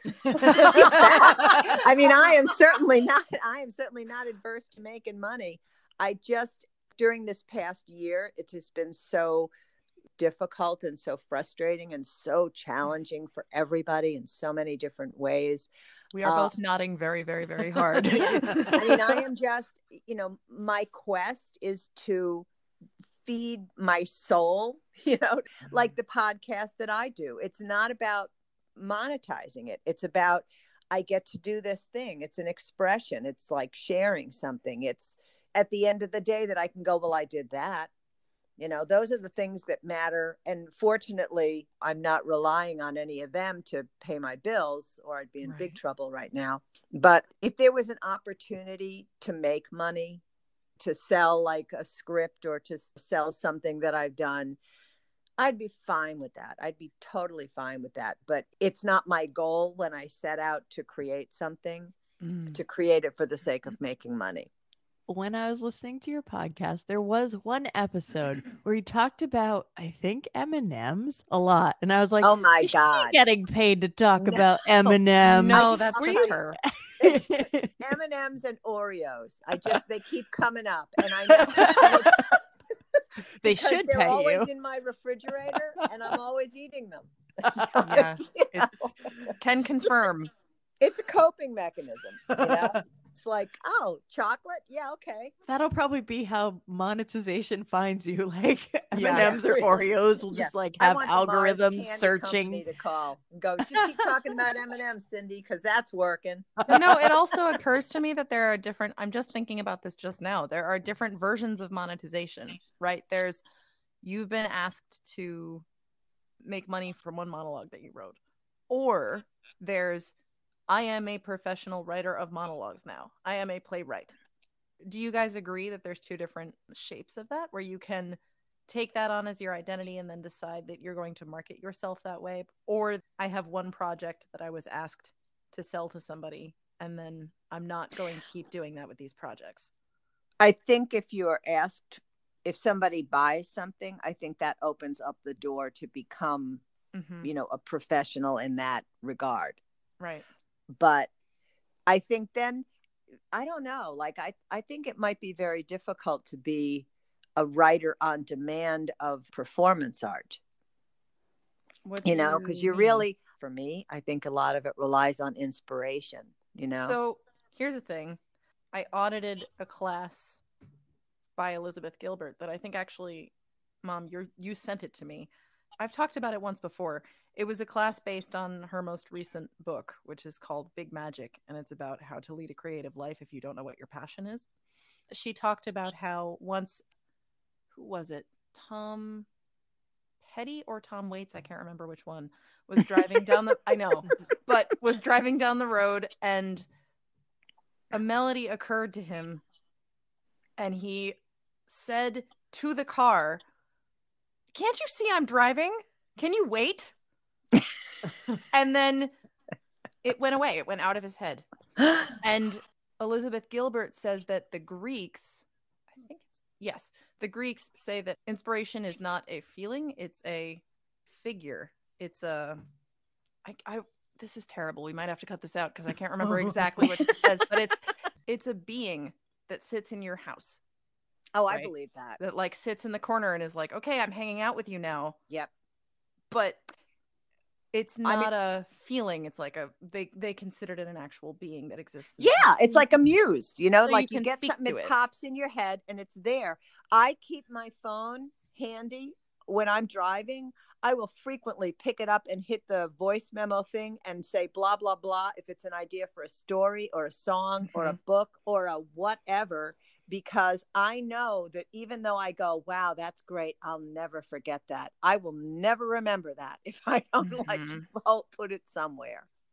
I mean, I am certainly not, I am certainly not adverse to making money. I just, during this past year, it has been so difficult and so frustrating and so challenging for everybody in so many different ways. We are Uh, both nodding very, very, very hard. Yeah. I mean, I am just, you know, my quest is to feed my soul, you know, like the podcast that I do. It's not about monetizing it. It's about, I get to do this thing. It's an expression. It's like sharing something. It's at the end of the day that I can go, well, I did that. You know, those are the things that matter. And fortunately, I'm not relying on any of them to pay my bills, or I'd be in Right. big trouble right now. But if there was an opportunity to make money, to sell like a script or to sell something that I've done, I'd be fine with that. I'd be totally fine with that. But it's not my goal when I set out to create something, Mm. to create it for the sake of making money. When I was listening to your podcast, there was one episode where you talked about, I think, M and M's a lot. And I was like, Oh my is God. she getting paid to talk No. about M and M's? No, that's Were just you- her. M and M's and Oreos. I just, they keep coming up. And I know and it's They because should they're pay always you. in my refrigerator and I'm always eating them. So Yeah, it's, you it's- know, Can confirm. it's a coping mechanism. You know? It's like, oh, chocolate? Yeah, okay. That'll probably be how monetization finds you. Like Yeah. M and M's or Yeah. Oreos will Yeah. just like I have want the Mars algorithms Candy searching. Company to call and go, just keep talking about M and M's, Cindy, because that's working. No, it also occurs to me that there are different, I'm just thinking about this just now. There are different versions of monetization, right? There's, you've been asked to make money from one monologue that you wrote. Or there's, I am a professional writer of monologues now. I am a playwright. Do you guys agree that there's two different shapes of that, where you can take that on as your identity and then decide that you're going to market yourself that way? Or I have one project that I was asked to sell to somebody, and then I'm not going to keep doing that with these projects. I think if you're asked, if somebody buys something, I think that opens up the door to become, Mm-hmm. you know, a professional in that regard. Right. But I think then, I don't know, like, I, I think it might be very difficult to be a writer on demand of performance art, What you do know, because you mean? really, for me, I think a lot of it relies on inspiration, you know? So here's the thing. I audited a class by Elizabeth Gilbert that I think actually, Mom, you you sent it to me. I've talked about it once before. It was a class based on her most recent book, which is called Big Magic, and it's about how to lead a creative life if you don't know what your passion is. She talked about how once, who was it? Tom Petty or Tom Waits? I can't remember which one. Was driving down the, I know, but was driving down the road and a melody occurred to him, and he said to the car, "Can't you see I'm driving? Can you wait?" And then it went away. It went out of his head. And Elizabeth Gilbert says that the Greeks, I think it's, yes, the Greeks say that inspiration is not a feeling, it's a figure. It's a, I, I, this is terrible. We might have to cut this out because I can't remember exactly what it says, but it's, it's a being that sits in your house. Oh, I Right. believe that. That like sits in the corner and is like, okay, I'm hanging out with you now. Yep. But it's I not mean- a feeling. It's like a, they, they considered it an actual being that exists. in Yeah, time. it's like a muse, you know, So you like you, can get speak something, to it it. pops in your head and it's there. I keep my phone handy when I'm driving. I will frequently pick it up and hit the voice memo thing and say blah, blah, blah, if it's an idea for a story or a song or a book or a whatever, because I know that even though I go, wow, that's great, I'll never forget that. I will never remember that if I don't like Mhm. put it somewhere.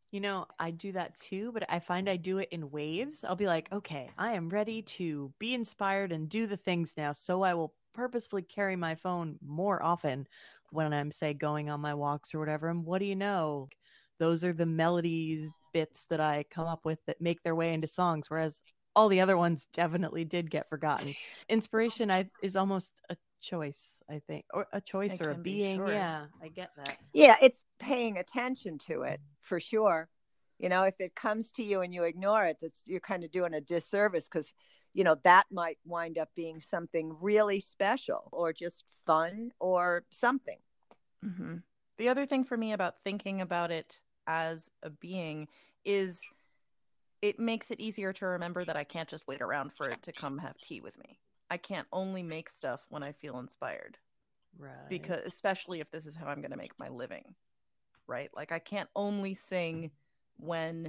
You know, I do that too, but I find I do it in waves. I'll be like, okay, I am ready to be inspired and do the things now. So I will purposefully carry my phone more often when I'm, say, going on my walks or whatever. And what do you know? Those are the melodies, bits that I come up with that make their way into songs, whereas all the other ones definitely did get forgotten. Inspiration I, is almost a choice, I think, or a choice It or a can be, being. sure. Yeah, I get that. Yeah, it's paying attention to it for sure. You know, if it comes to you and you ignore it, it's, you're kind of doing a disservice, because, you know, that might wind up being something really special or just fun or something. Mm-hmm. The other thing for me about thinking about it as a being is it makes it easier to remember that I can't just wait around for it to come have tea with me. I can't only make stuff when I feel inspired. Right. Because especially if this is how I'm going to make my living, right? Like I can't only sing when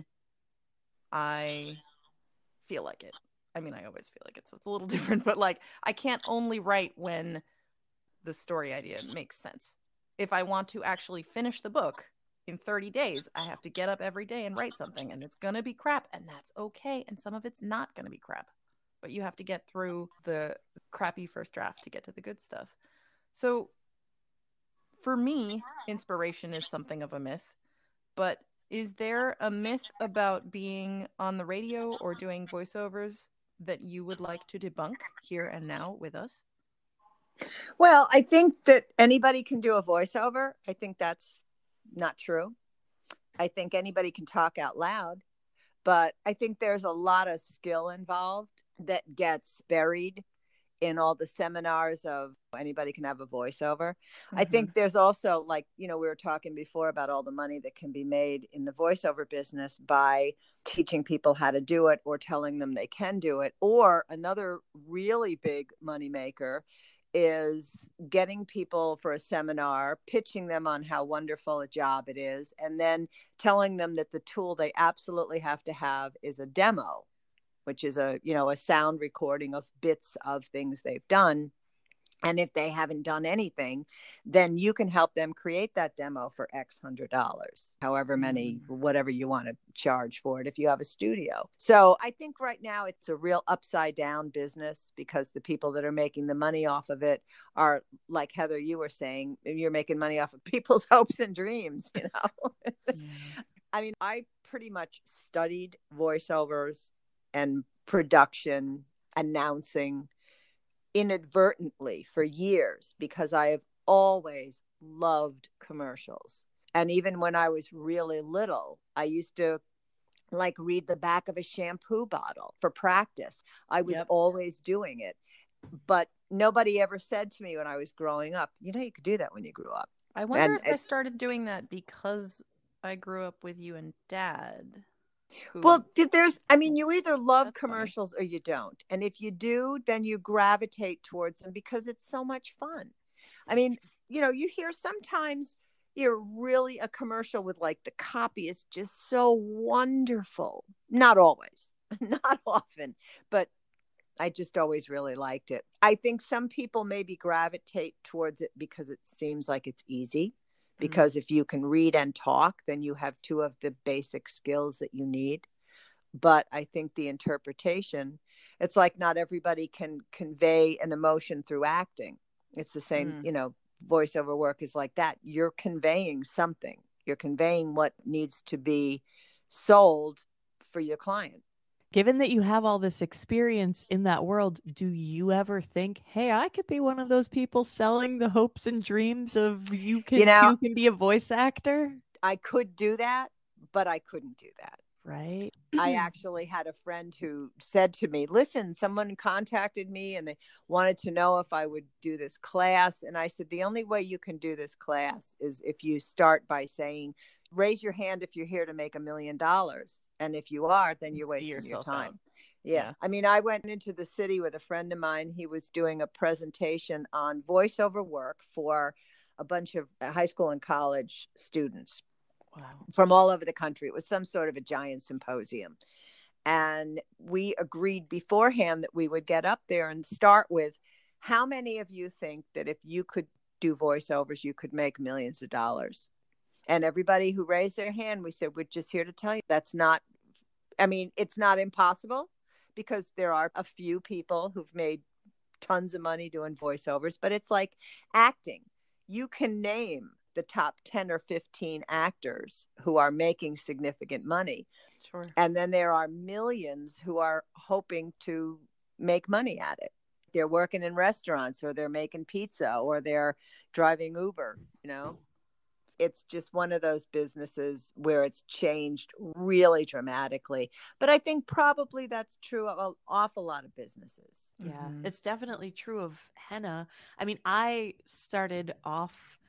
I feel like it. I mean, I always feel like it, so it's a little different, but like I can't only write when the story idea makes sense. If I want to actually finish the book in thirty days, I have to get up every day and write something, and it's going to be crap, and that's okay. And some of it's not going to be crap, but you have to get through the crappy first draft to get to the good stuff. So for me, inspiration is something of a myth, but is there a myth about being on the radio or doing voiceovers that you would like to debunk here and now with us? Well, I think that anybody can do a voiceover. I think that's not true. I think anybody can talk out loud, but I think there's a lot of skill involved that gets buried in all the seminars of anybody can have a voiceover. Mm-hmm. I think there's also, like, you know, we were talking before about all the money that can be made in the voiceover business by teaching people how to do it or telling them they can do it. Or another really big moneymaker is getting people for a seminar, pitching them on how wonderful a job it is, and then telling them that the tool they absolutely have to have is a demo, which is a, you know, a sound recording of bits of things they've done. And if they haven't done anything, then you can help them create that demo for X hundred dollars, however many, whatever you want to charge for it if you have a studio. So I think right now it's a real upside down business, because the people that are making the money off of it are, like Heather, you were saying, you're making money off of people's hopes and dreams, you know? Yeah. I mean, I pretty much studied voiceovers and production, announcing inadvertently for years, because I have always loved commercials. And even when I was really little, I used to like read the back of a shampoo bottle for practice. I was yep. always doing it. But nobody ever said to me when I was growing up, you know, you could do that when you grew up. I wonder and if I started doing that because I grew up with you and Dad. Who... Well, there's, I mean, you either love That's commercials funny. Or you don't. And if you do, then you gravitate towards them because it's so much fun. I mean, you know, you hear sometimes you're really a commercial with like the copy is just so wonderful. Not always, not often, but I just always really liked it. I think some people maybe gravitate towards it because it seems like it's easy. Because mm-hmm. if you can read and talk, then you have two of the basic skills that you need. But I think the interpretation, it's like not everybody can convey an emotion through acting. It's the same, mm. you know, voiceover work is like that. You're conveying something. You're conveying what needs to be sold for your client. Given that you have all this experience in that world, do you ever think, hey, I could be one of those people selling the hopes and dreams of you can, you know, too can be a voice actor? I could do that, but I couldn't do that. Right. I actually had a friend who said to me, listen, someone contacted me and they wanted to know if I would do this class. And I said, the only way you can do this class is if you start by saying, raise your hand if you're here to make a million dollars. And if you are, then you're wasting your time. Yeah. yeah. I mean, I went into the city with a friend of mine. He was doing a presentation on voiceover work for a bunch of high school and college students. Wow. From all over the country. It was some sort of a giant symposium. And we agreed beforehand that we would get up there and start with, how many of you think that if you could do voiceovers, you could make millions of dollars? And everybody who raised their hand, we said, we're just here to tell you that's not, I mean, it's not impossible, because there are a few people who've made tons of money doing voiceovers, but it's like acting. You can name the top ten or fifteen actors who are making significant money. Sure. And then there are millions who are hoping to make money at it. They're working in restaurants, or they're making pizza, or they're driving Uber, you know. It's just one of those businesses where it's changed really dramatically. But I think probably that's true of an awful lot of businesses. Yeah, Mm-hmm. it's definitely true of henna. I mean, I started off,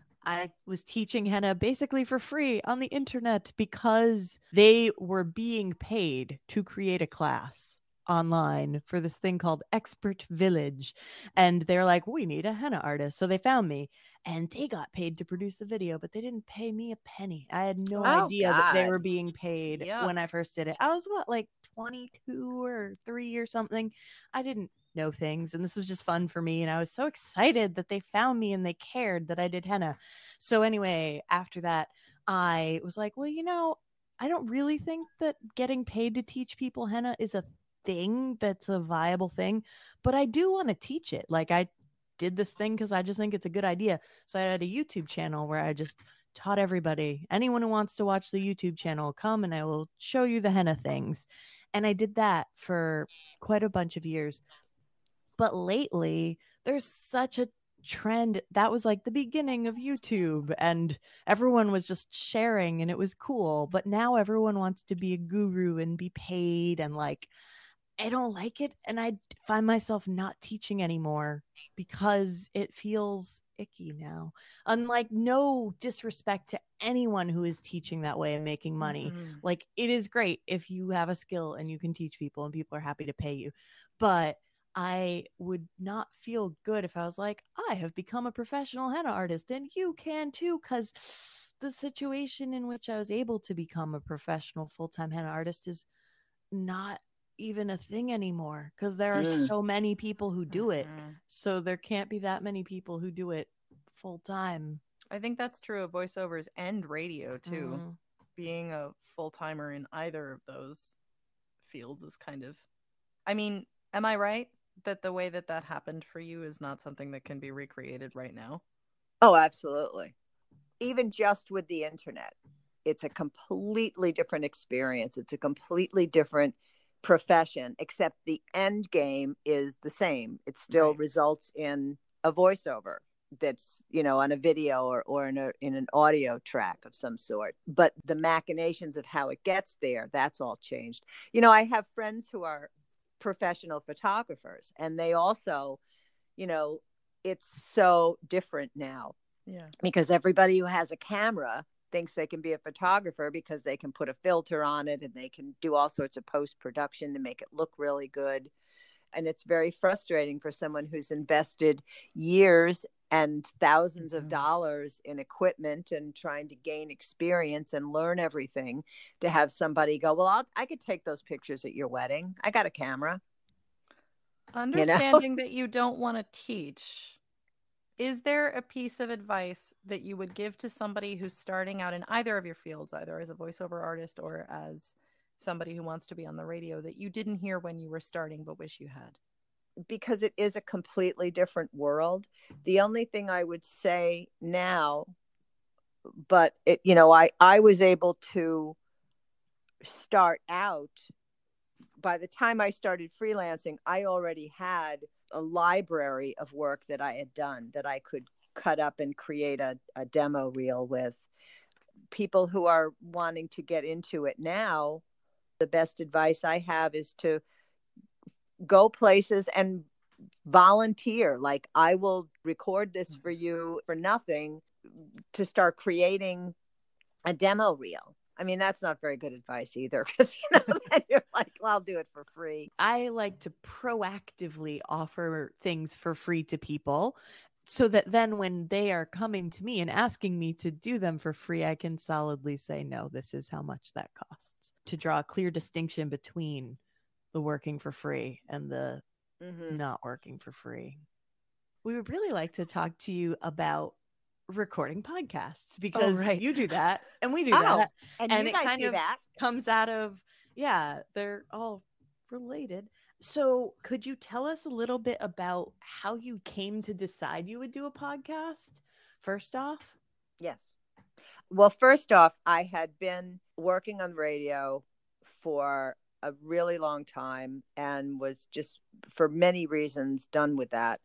I was teaching henna basically for free on the internet because they were being paid to create a class online for this thing called Expert Village. And they're like, we need a henna artist. So they found me and they got paid to produce the video, but they didn't pay me a penny. I had no Oh, idea that they God. were being paid Yuck. when I first did it. I was what, like twenty-two or three or something. I didn't know things, and this was just fun for me, and I was so excited that they found me and they cared that I did henna. So anyway, after that, I was like, well, you know, I don't really think that getting paid to teach people henna is a thing that's a viable thing, but I do want to teach it. Like, I did this thing because I just think it's a good idea. So I had a YouTube channel where I just taught everybody, anyone who wants to watch the YouTube channel, come and I will show you the henna things. And I did that for quite a bunch of years. But lately, there's such a trend. That was like the beginning of YouTube, and everyone was just sharing, and it was cool. But now everyone wants to be a guru and be paid, and like, I don't like it. And I find myself not teaching anymore because it feels icky now. Unlike, no disrespect to anyone who is teaching that way and making money. Mm-hmm. Like, it is great if you have a skill and you can teach people and people are happy to pay you. But I would not feel good if I was like, I have become a professional henna artist and you can too, because the situation in which I was able to become a professional full-time henna artist is not even a thing anymore, because there are Mm. so many people who do it. Mm-hmm. So there can't be that many people who do it full-time. I think that's true of voiceovers and radio too. Mm. Being a full-timer in either of those fields is kind of, I mean, am I right that the way that that happened for you is not something that can be recreated right now? Oh, absolutely. Even just with the internet, it's a completely different experience. It's a completely different profession, except the end game is the same. It still Right. results in a voiceover that's, you know, on a video or, or in a in an audio track of some sort. But the machinations of how it gets there, that's all changed. You know, I have friends who are professional photographers, and they also, you know, it's so different now. Yeah. Because everybody who has a camera thinks they can be a photographer because they can put a filter on it and they can do all sorts of post-production to make it look really good. And it's very frustrating for someone who's invested years and thousands Mm-hmm. of dollars in equipment and trying to gain experience and learn everything, to have somebody go, well, I'll, I could take those pictures at your wedding. I got a camera. Understanding you know? that you don't want to teach, is there a piece of advice that you would give to somebody who's starting out in either of your fields, either as a voiceover artist or as somebody who wants to be on the radio, that you didn't hear when you were starting but wish you had? Because it is a completely different world. The only thing I would say now, but it, you know, I, I was able to start out. By the time I started freelancing, I already had a library of work that I had done that I could cut up and create a, a demo reel with. People who are wanting to get into it now, the best advice I have is to go places and volunteer. Like, I will record this for you for nothing to start creating a demo reel. I mean, that's not very good advice either, because, you know, then you're like, well, I'll do it for free. I like to proactively offer things for free to people, so that then when they are coming to me and asking me to do them for free, I can solidly say, no, this is how much that costs, to draw a clear distinction between the working for free and the mm-hmm. not working for free. We would really like to talk to you about recording podcasts because right. you do that and we do Oh, that. and, And you it guys kind do of that. comes out of, yeah, they're all related. So could you tell us a little bit about how you came to decide you would do a podcast first off? Yes. Well, first off, I had been working on radio for a really long time and was just, for many reasons, done with that.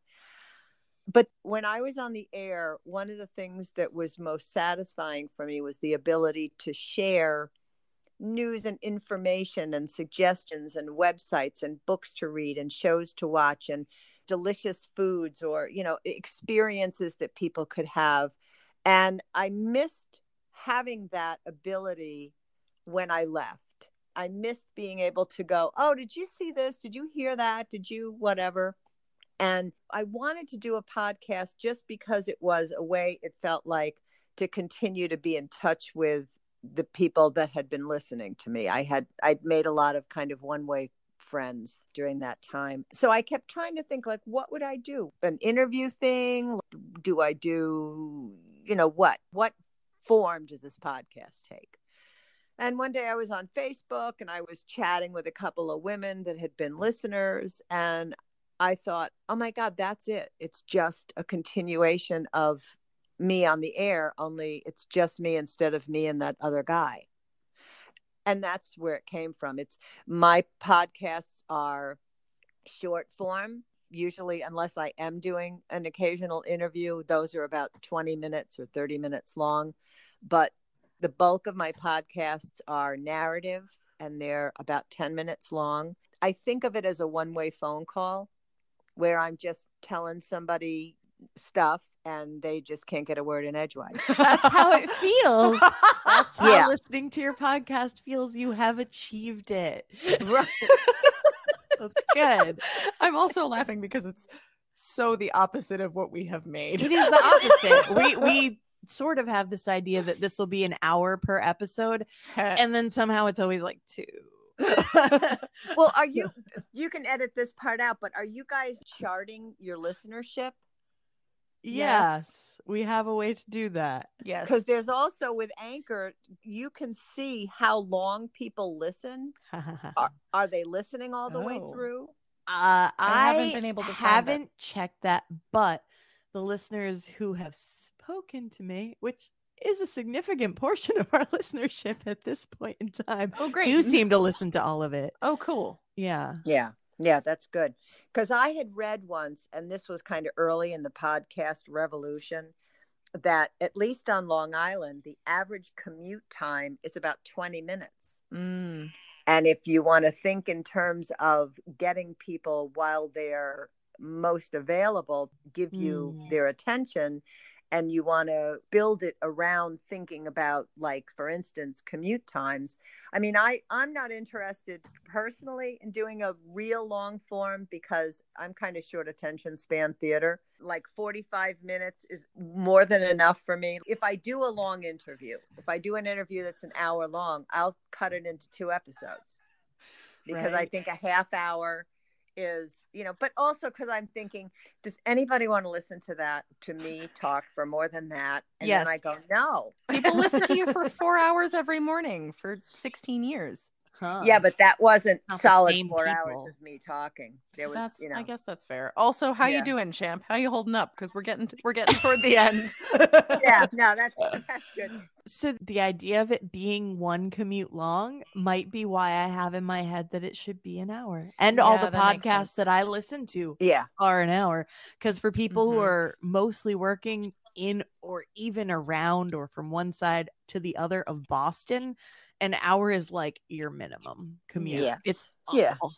But when I was on the air, one of the things that was most satisfying for me was the ability to share news and information and suggestions and websites and books to read and shows to watch and delicious foods or, you know, experiences that people could have. And I missed having that ability when I left. I missed being able to go, oh, did you see this? Did you hear that? Did you whatever? And I wanted to do a podcast just because it was a way, it felt like, to continue to be in touch with the people that had been listening to me. I had, I'd made a lot of kind of one-way friends during that time. So I kept trying to think, like, what would I do? An interview thing? Do I do, you know, what? What form does this podcast take? And one day I was on Facebook and I was chatting with a couple of women that had been listeners. And I thought, oh my God, that's it. It's just a continuation of me on the air, only it's just me instead of me and that other guy. And that's where it came from. It's my podcasts are short form, usually, unless I am doing an occasional interview. Those are about twenty minutes or thirty minutes long. But the bulk of my podcasts are narrative and they're about ten minutes long. I think of it as a one-way phone call where I'm just telling somebody stuff and they just can't get a word in edgewise. That's how it feels. That's how Yeah. listening to your podcast feels. You have achieved it. Right. That's good. I'm also laughing because it's so the opposite of what we have made. It is the opposite. we we sort of have this idea that this will be an hour per episode, and then somehow it's always like two. Well, are you, you can edit this part out, but are you guys charting your listenership? Yes, we have a way to do that. Yes. Because there's also with Anchor, you can see how long people listen. Are, are they listening all the way Oh. through? Uh, I, I haven't been able to find haven't checked that, but the listeners who have spoken to me, which is a significant portion of our listenership at this point in time, Oh, great. do seem to listen to all of it. Oh, cool. Yeah. Yeah. Yeah, that's good. Because I had read once, and this was kind of early in the podcast revolution, that at least on Long Island, the average commute time is about twenty minutes. Mm. And if you want to think in terms of getting people while they're most available, give you Mm. their attention, and you want to build it around thinking about, like, for instance, commute times. I mean, I, I'm not interested personally in doing a real long form because I'm kind of short attention span theater. Like forty-five minutes is more than enough for me. If I do a long interview, if I do an interview that's an hour long, I'll cut it into two episodes because I Right. think a half hour is, you know, but also because I'm thinking, does anybody want to listen to that, to me talk for more than that? And Yes. then I go, no. People listen to you for four hours every morning for sixteen years. Huh. Yeah, but that wasn't Not the solid same four hours people. of me talking. There was, That's, you know, I guess that's fair. Also, how Yeah. you doing, champ? How you holding up? Because we're getting we're getting toward the end. yeah, no, that's that's good. So the idea of it being one commute long might be why I have in my head that it should be an hour. And all Yeah, the that makes podcasts sense. that I listen to Yeah, are an hour. Because for people who Mhm. are mostly working in or even around or from one side to the other of Boston, an hour is like your minimum commute. Yeah. It's Yeah. awful.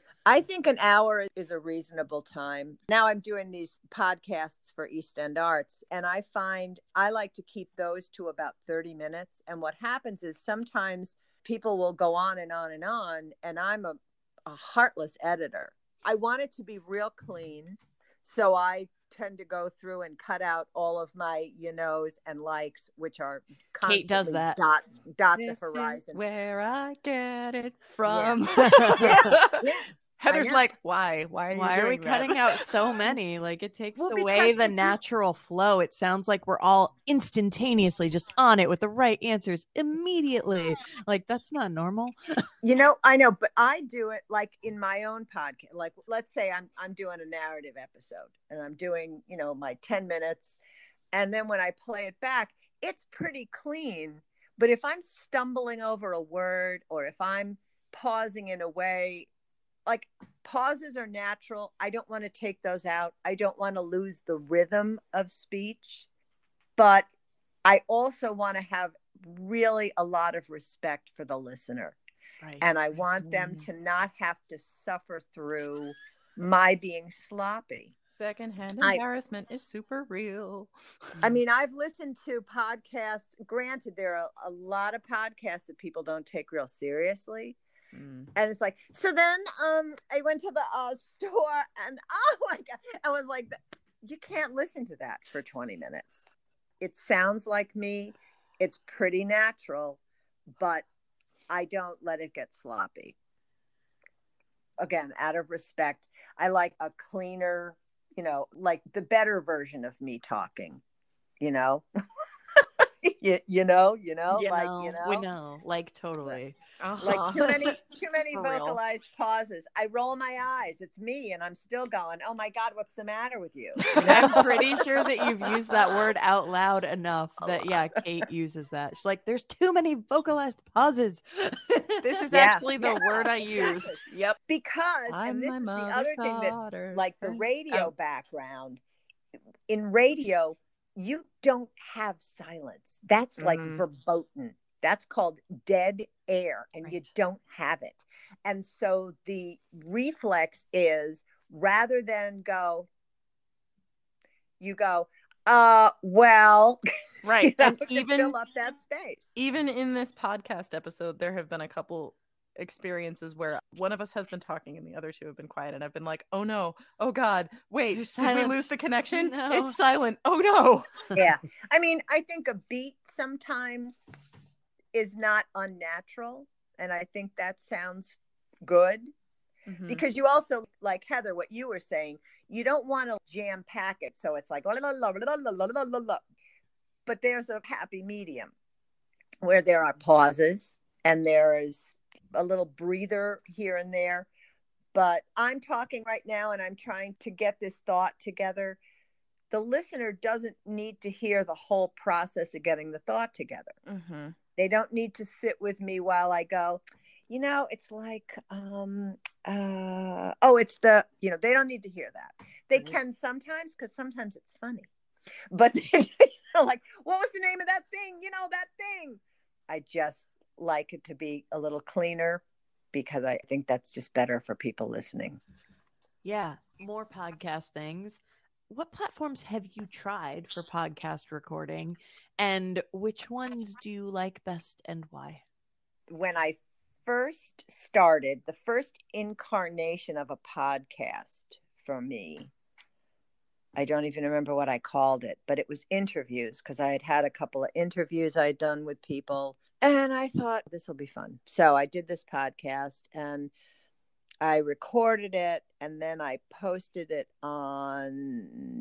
I think an hour is a reasonable time. Now I'm doing these podcasts for East End Arts, and I find I like to keep those to about thirty minutes. And what happens is sometimes people will go on and on and on, and I'm a, a heartless editor. I want it to be real clean, so I tend to go through and cut out all of my you knows and likes, which are Kate does constantly that. dot dot This the is horizon. where I get it from. Yeah. Yeah. Heather's like, why? Why are you Why are we doing that? cutting out so many? Like, it takes Well, away because the if you- natural flow. It sounds like we're all instantaneously just on it with the right answers immediately. Like, that's not normal. You know, I know, but I do it like in my own podcast. Like, let's say I'm I'm doing a narrative episode and I'm doing, you know, my ten minutes. And then when I play it back, it's pretty clean. But if I'm stumbling over a word or if I'm pausing in a way, like pauses are natural. I don't want to take those out. I don't want to lose the rhythm of speech. But I also want to have really a lot of respect for the listener. Right. And I want them to not have to suffer through my being sloppy. Secondhand I- embarrassment is super real. I mean, I've listened to podcasts. Granted, there are a lot of podcasts that people don't take real seriously. Mm. And it's like, so then um, I went to the uh, store and oh my God, I was like, you can't listen to that for twenty minutes. It sounds like me. It's pretty natural, but I don't let it get sloppy. Again, out of respect, I like a cleaner, you know, like the better version of me talking, you know, you, you know, you know, You like, know, you know, we know, like totally. Uh-huh. like too many, too many For real. vocalized pauses. I roll my eyes. It's me. And I'm still going, oh my God, what's the matter with you? I'm pretty sure that you've used that word out loud enough that, yeah, Kate uses that. She's like, there's too many vocalized pauses. This is Yeah. actually the Yeah, word I exactly. used. Yep. Because, I'm and this my is the mother's other thing that, daughter. like the radio Oh. background, in radio, you don't have silence. That's like Mm. verboten. That's called dead air, and you Right. don't have it. And so the reflex is rather than go, you go, uh, well, Right. you know, And to even fill up that space. even in this podcast episode, there have been a couple experiences where one of us has been talking and the other two have been quiet, and I've been like, oh no, oh God, wait, There's did we silence. lose the connection? No. It's silent. Oh no. Yeah. I mean, I think a beat sometimes is not unnatural. And I think that sounds good Mhm. because you also, like Heather, what you were saying, you don't want to jam pack it. So it's like, la, la, la, la, la, la, la, la, la. But there's a happy medium where there are pauses and there is a little breather here and there. But I'm talking right now and I'm trying to get this thought together. The listener doesn't need to hear the whole process of getting the thought together. Mhm. They don't need to sit with me while I go, you know, it's like, um, uh, oh, it's the, you know, they don't need to hear that. They Right. can sometimes, because sometimes it's funny. But they're like, what was the name of that thing? You know, that thing. I just like it to be a little cleaner because I think that's just better for people listening. Yeah, more podcast things. What platforms have you tried for podcast recording, and which ones do you like best and why? When I first started, the first incarnation of a podcast for me, I don't even remember what I called it, but it was interviews because I had had a couple of interviews I had done with people and I thought this will be fun. So I did this podcast and I recorded it and then I posted it on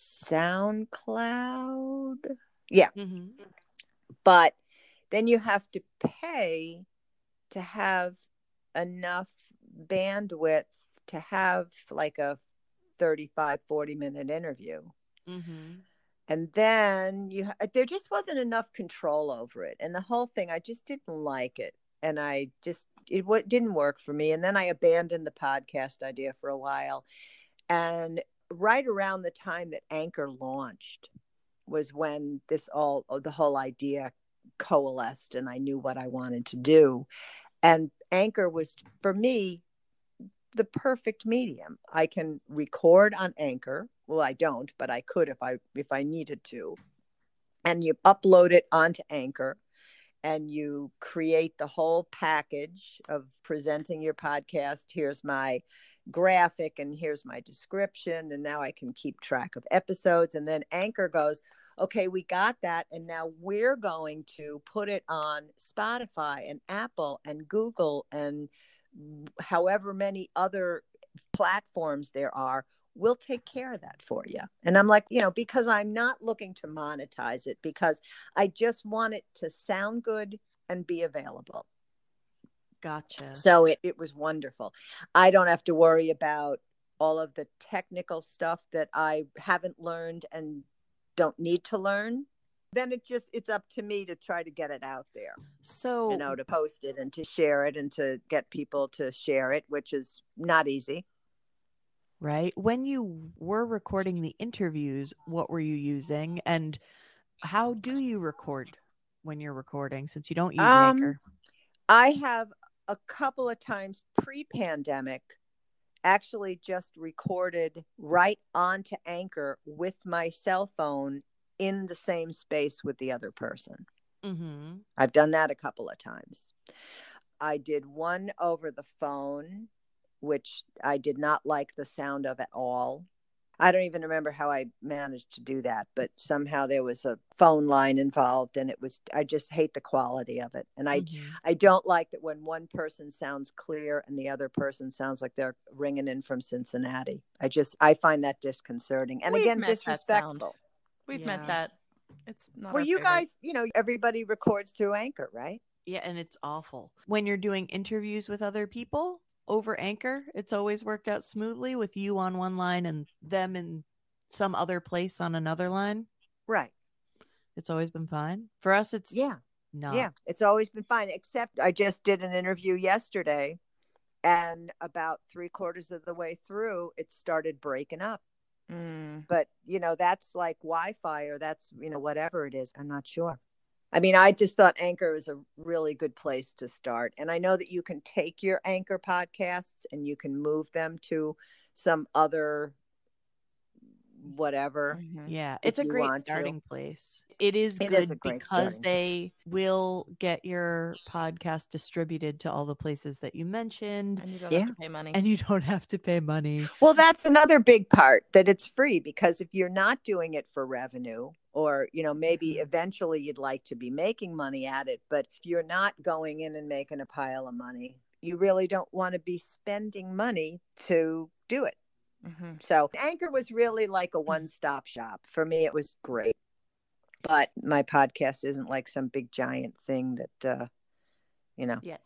SoundCloud. Yeah. Mm-hmm. But then you have to pay to have enough bandwidth to have like a thirty-five, forty minute interview. Mm-hmm. And then you, there just wasn't enough control over it. And the whole thing, I just didn't like it. And I just, it w- didn't work for me. And then I abandoned the podcast idea for a while. And right around the time that Anchor launched was when this all, the whole idea coalesced and I knew what I wanted to do. And Anchor was, for me, the perfect medium. I can record on Anchor. Well, I don't, but I could if I if I needed to. And you upload it onto Anchor and you create the whole package of presenting your podcast. Here's my graphic and here's my description. And now I can keep track of episodes. And then Anchor goes, okay, we got that. And now we're going to put it on Spotify and Apple and Google and however many other platforms there are, we'll take care of that for you. And I'm like, you know, because I'm not looking to monetize it, because I just want it to sound good and be available. Gotcha. So it, it was wonderful. I don't have to worry about all of the technical stuff that I haven't learned and don't need to learn. Then it just, it's up to me to try to get it out there. So, you know, to post it and to share it and to get people to share it, which is not easy. Right. When you were recording the interviews, what were you using, and how do you record when you're recording, since you don't use Um, Anchor? I have a couple of times pre-pandemic actually just recorded right onto Anchor with my cell phone in the same space with the other person. Mm-hmm. I've done that a couple of times. I did one over the phone, which I did not like the sound of at all. I don't even remember how I managed to do that, but somehow there was a phone line involved, and it was, I just hate the quality of it. And I, Mm-hmm. I don't like that when one person sounds clear and the other person sounds like they're ringing in from Cincinnati. I just, I find that disconcerting. And We've again, met that sound. disrespectful. We've Yeah. met that. It's not Well, our you favorite. guys, you know, everybody records through Anchor, right? Yeah, and it's awful. When you're doing interviews with other people over Anchor, it's always worked out smoothly with you on one line and them in some other place on another line. Right. It's always been fine. For us, it's Yeah. not. Yeah, it's always been fine, except I just did an interview yesterday, and about three quarters of the way through, it started breaking up. Mm. But, you know, that's like Wi-Fi, or that's, you know, whatever it is. I'm not sure. I mean, I just thought Anchor is a really good place to start. And I know that you can take your Anchor podcasts and you can move them to some other whatever. Mhm. Yeah, if it's a you great want to. starting place. It is It good is a great because starting they will get your podcast distributed to all the places that you mentioned, And you don't Yeah. have to pay money. and you don't have to pay money. Well, that's another big part, that it's free, because if you're not doing it for revenue, or, you know, maybe Mhm. eventually you'd like to be making money at it, but if you're not going in and making a pile of money, you really don't want to be spending money to do it. Mhm. So Anchor was really like a one-stop shop. For me, it was great. But my podcast isn't like some big giant thing that, uh, you know. Yet.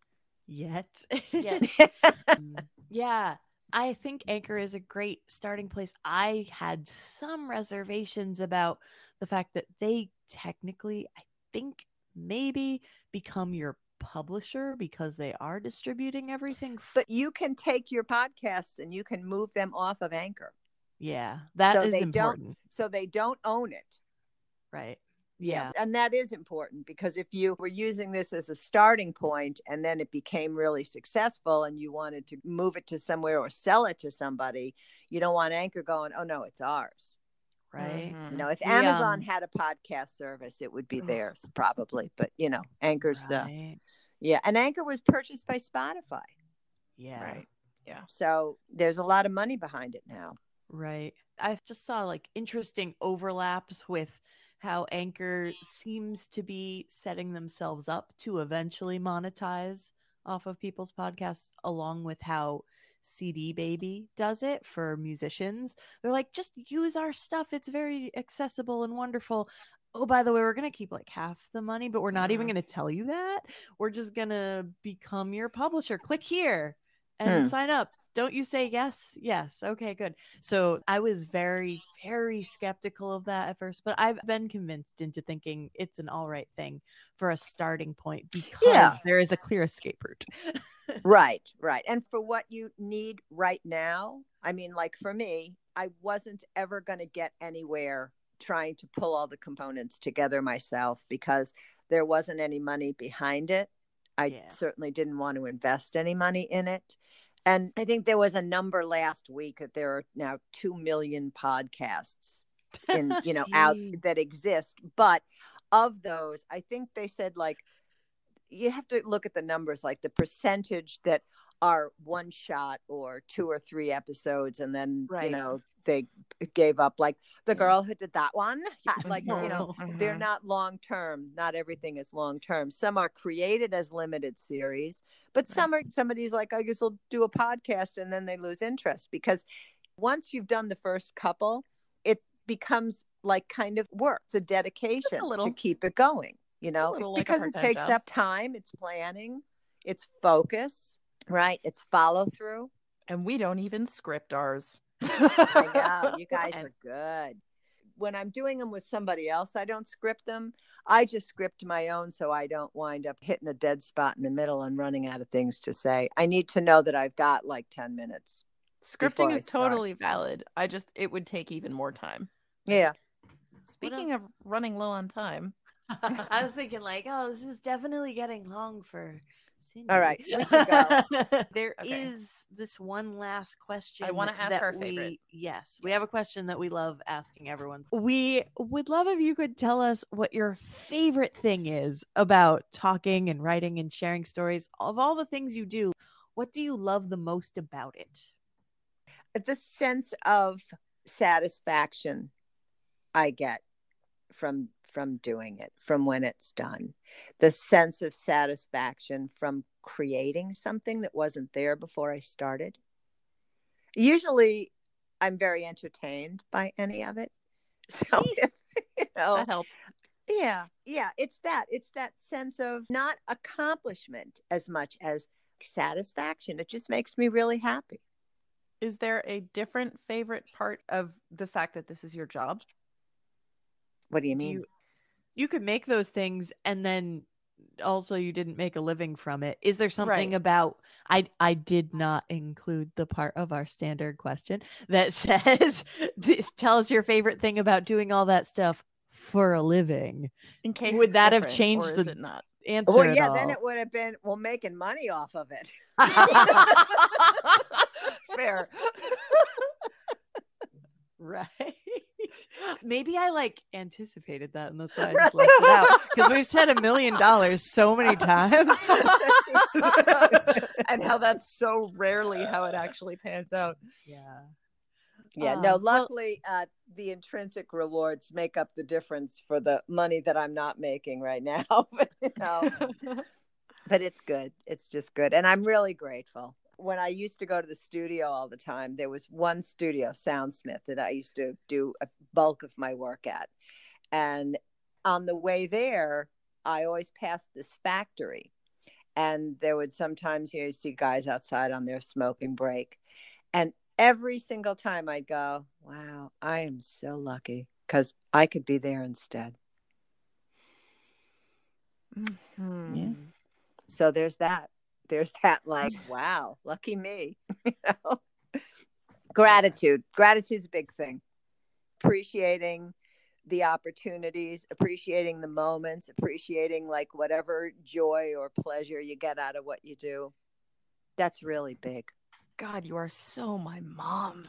Yet. Yet. Mm, yeah, I think Anchor is a great starting place. I had some reservations about the fact that they technically, I think, maybe become your publisher because they are distributing everything. f- But you can take your podcasts and you can move them off of Anchor. yeah, that So is they important, don't, so they don't own it. right? Yeah. And that is important, because if you were using this as a starting point and then it became really successful and you wanted to move it to somewhere or sell it to somebody, you don't want Anchor going, oh no, it's ours. Right. Mhm. You know, if We, Amazon um, had a podcast service, it would be Ugh. theirs probably. But, you know, Anchor's, uh, Right. yeah. And Anchor was purchased by Spotify. Yeah. Right. Yeah. So there's a lot of money behind it now. Right. I just saw like interesting overlaps with how Anchor seems to be setting themselves up to eventually monetize off of people's podcasts, along with how C D Baby does it for musicians. They're like, just use our stuff. It's very accessible and wonderful. Oh, by the way, we're going to keep like half the money, but we're not even Mhm. going to tell you that. We're just going to become your publisher. Click here and Hmm. sign up. Don't you say yes? Yes. Okay, good. So I was very, very skeptical of that at first, but I've been convinced into thinking it's an all right thing for a starting point, because Yeah. there is a clear escape route. Right, right. And for what you need right now, I mean, like for me, I wasn't ever going to get anywhere trying to pull all the components together myself, because there wasn't any money behind it. I Yeah. certainly didn't want to invest any money in it. And I think there was a number last week that there are now two million podcasts in, you know, out Gee. that exist. But of those, I think they said like, you have to look at the numbers, like the percentage that are one shot or two or three episodes, and then Right. you know they gave up. Like the girl who did that one, like you know Mhm. they're not long term. Not everything is long term. Some are created as limited series, but Right. some are somebody's like, I guess I'll do a podcast, and then they lose interest because once you've done the first couple, it becomes like kind of work. It's a dedication little. to keep it going, you a know, little like a because it part-time takes job. up time. It's planning, it's focus, right? It's follow through. And we don't even script ours. I know. You guys And- are good. When I'm doing them with somebody else, I don't script them. I just script my own so I don't wind up hitting a dead spot in the middle and running out of things to say. I need to know that I've got like ten minutes. Scripting before I is start. totally valid. I just, it would take even more time. Yeah. Speaking of running low on time, I was thinking like, oh, this is definitely getting long for Cindy. All right, we should go. There Okay. is this one last question. I wanna ask that our we- favorite. Yes, we have a question that we love asking everyone. We would love if you could tell us what your favorite thing is about talking and writing and sharing stories. Of all the things you do, what do you love the most about it? The sense of satisfaction I get from from doing it, from when it's done. The sense of satisfaction from creating something that wasn't there before I started. Usually I'm very entertained by any of it. So, you know, that helps. yeah, yeah, it's that. It's that sense of not accomplishment as much as satisfaction. It just makes me really happy. Is there a different favorite part of the fact that this is your job? What do you Do mean? you, you could make those things and then also you didn't make a living from it. Is there something Right. about I I did not include the part of our standard question that says tell us your favorite thing about doing all that stuff for a living. In case Would it's that have different, changed or is the it not? answer? Well, at yeah, all? then it would have been, well, making money off of it. Fair. Right. Maybe I like anticipated that and that's why I just left it out. Because we've said a million dollars so many times. And how that's so rarely how it actually pans out. Yeah. Yeah, Uh, no, well- luckily uh, the intrinsic rewards make up the difference for the money that I'm not making right now. But, you know, but it's good. It's just good. And I'm really grateful. When I used to go to the studio all the time, there was one studio, Soundsmith, that I used to do a bulk of my work at. And on the way there, I always passed this factory. And there would sometimes, you know, you see guys outside on their smoking break. And every single time I'd go, wow, I am so lucky because I could be there instead. Mhm. Yeah. So there's that. There's that, like, wow, lucky me. You know? Gratitude. Gratitude's a big thing. Appreciating the opportunities, appreciating the moments, appreciating like whatever joy or pleasure you get out of what you do. That's really big. God, you are so my mom.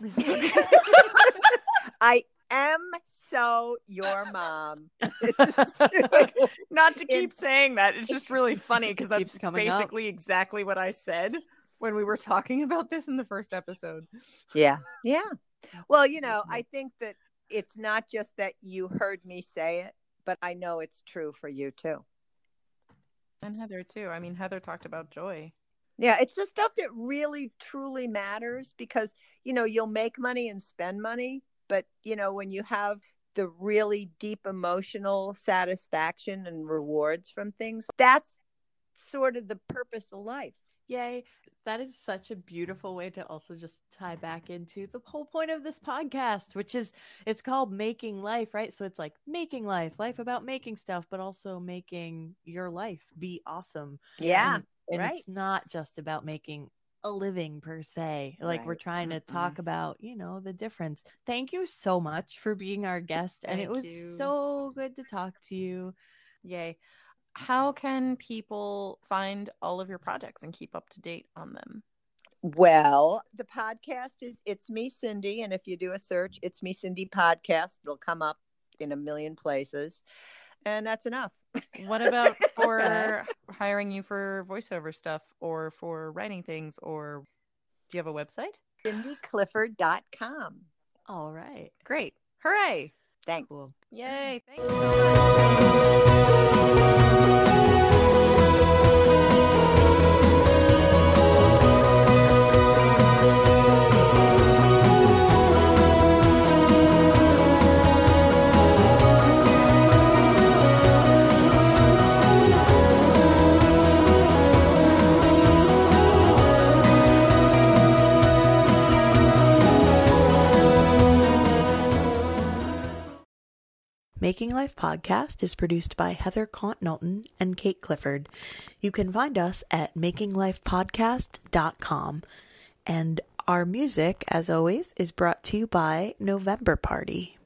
I am so your mom. This is true. Not to keep It- saying that. It's just really funny because It that's keeps coming up. basically exactly what I said when we were talking about this in the first episode. Yeah. Yeah. Well, you know, I think that it's not just that you heard me say it, but I know it's true for you too. And Heather too. I mean, Heather talked about joy. Yeah, it's the stuff that really truly matters because, you know, you'll make money and spend money, but, you know, when you have the really deep emotional satisfaction and rewards from things, that's sort of the purpose of life. Yay. That is such a beautiful way to also just tie back into the whole point of this podcast, which is it's called Making Life, right? So it's like making life, life about making stuff, but also making your life be awesome. Yeah. And, and right. it's not just about making a living per se. Like we're Right. trying to Mm-mm. talk about, you know, the difference. Thank you so much for being our guest. And it Thank was you. so good to talk to you. Yay. How can people find all of your projects and keep up to date on them? Well, the podcast is It's Me, Cindy. And if you do a search, It's Me, Cindy podcast, it'll come up in a million places. and that's enough. What about for hiring you for voiceover stuff or for writing things, or do you have a website? cindy clifford dot com. All right. Great. Hooray. Thanks. Cool. Yay. Thank you so much. Making Life Podcast is produced by Heather Cont-Knowlton and Kate Clifford. You can find us at making life podcast dot com. And our music, as always, is brought to you by November Party.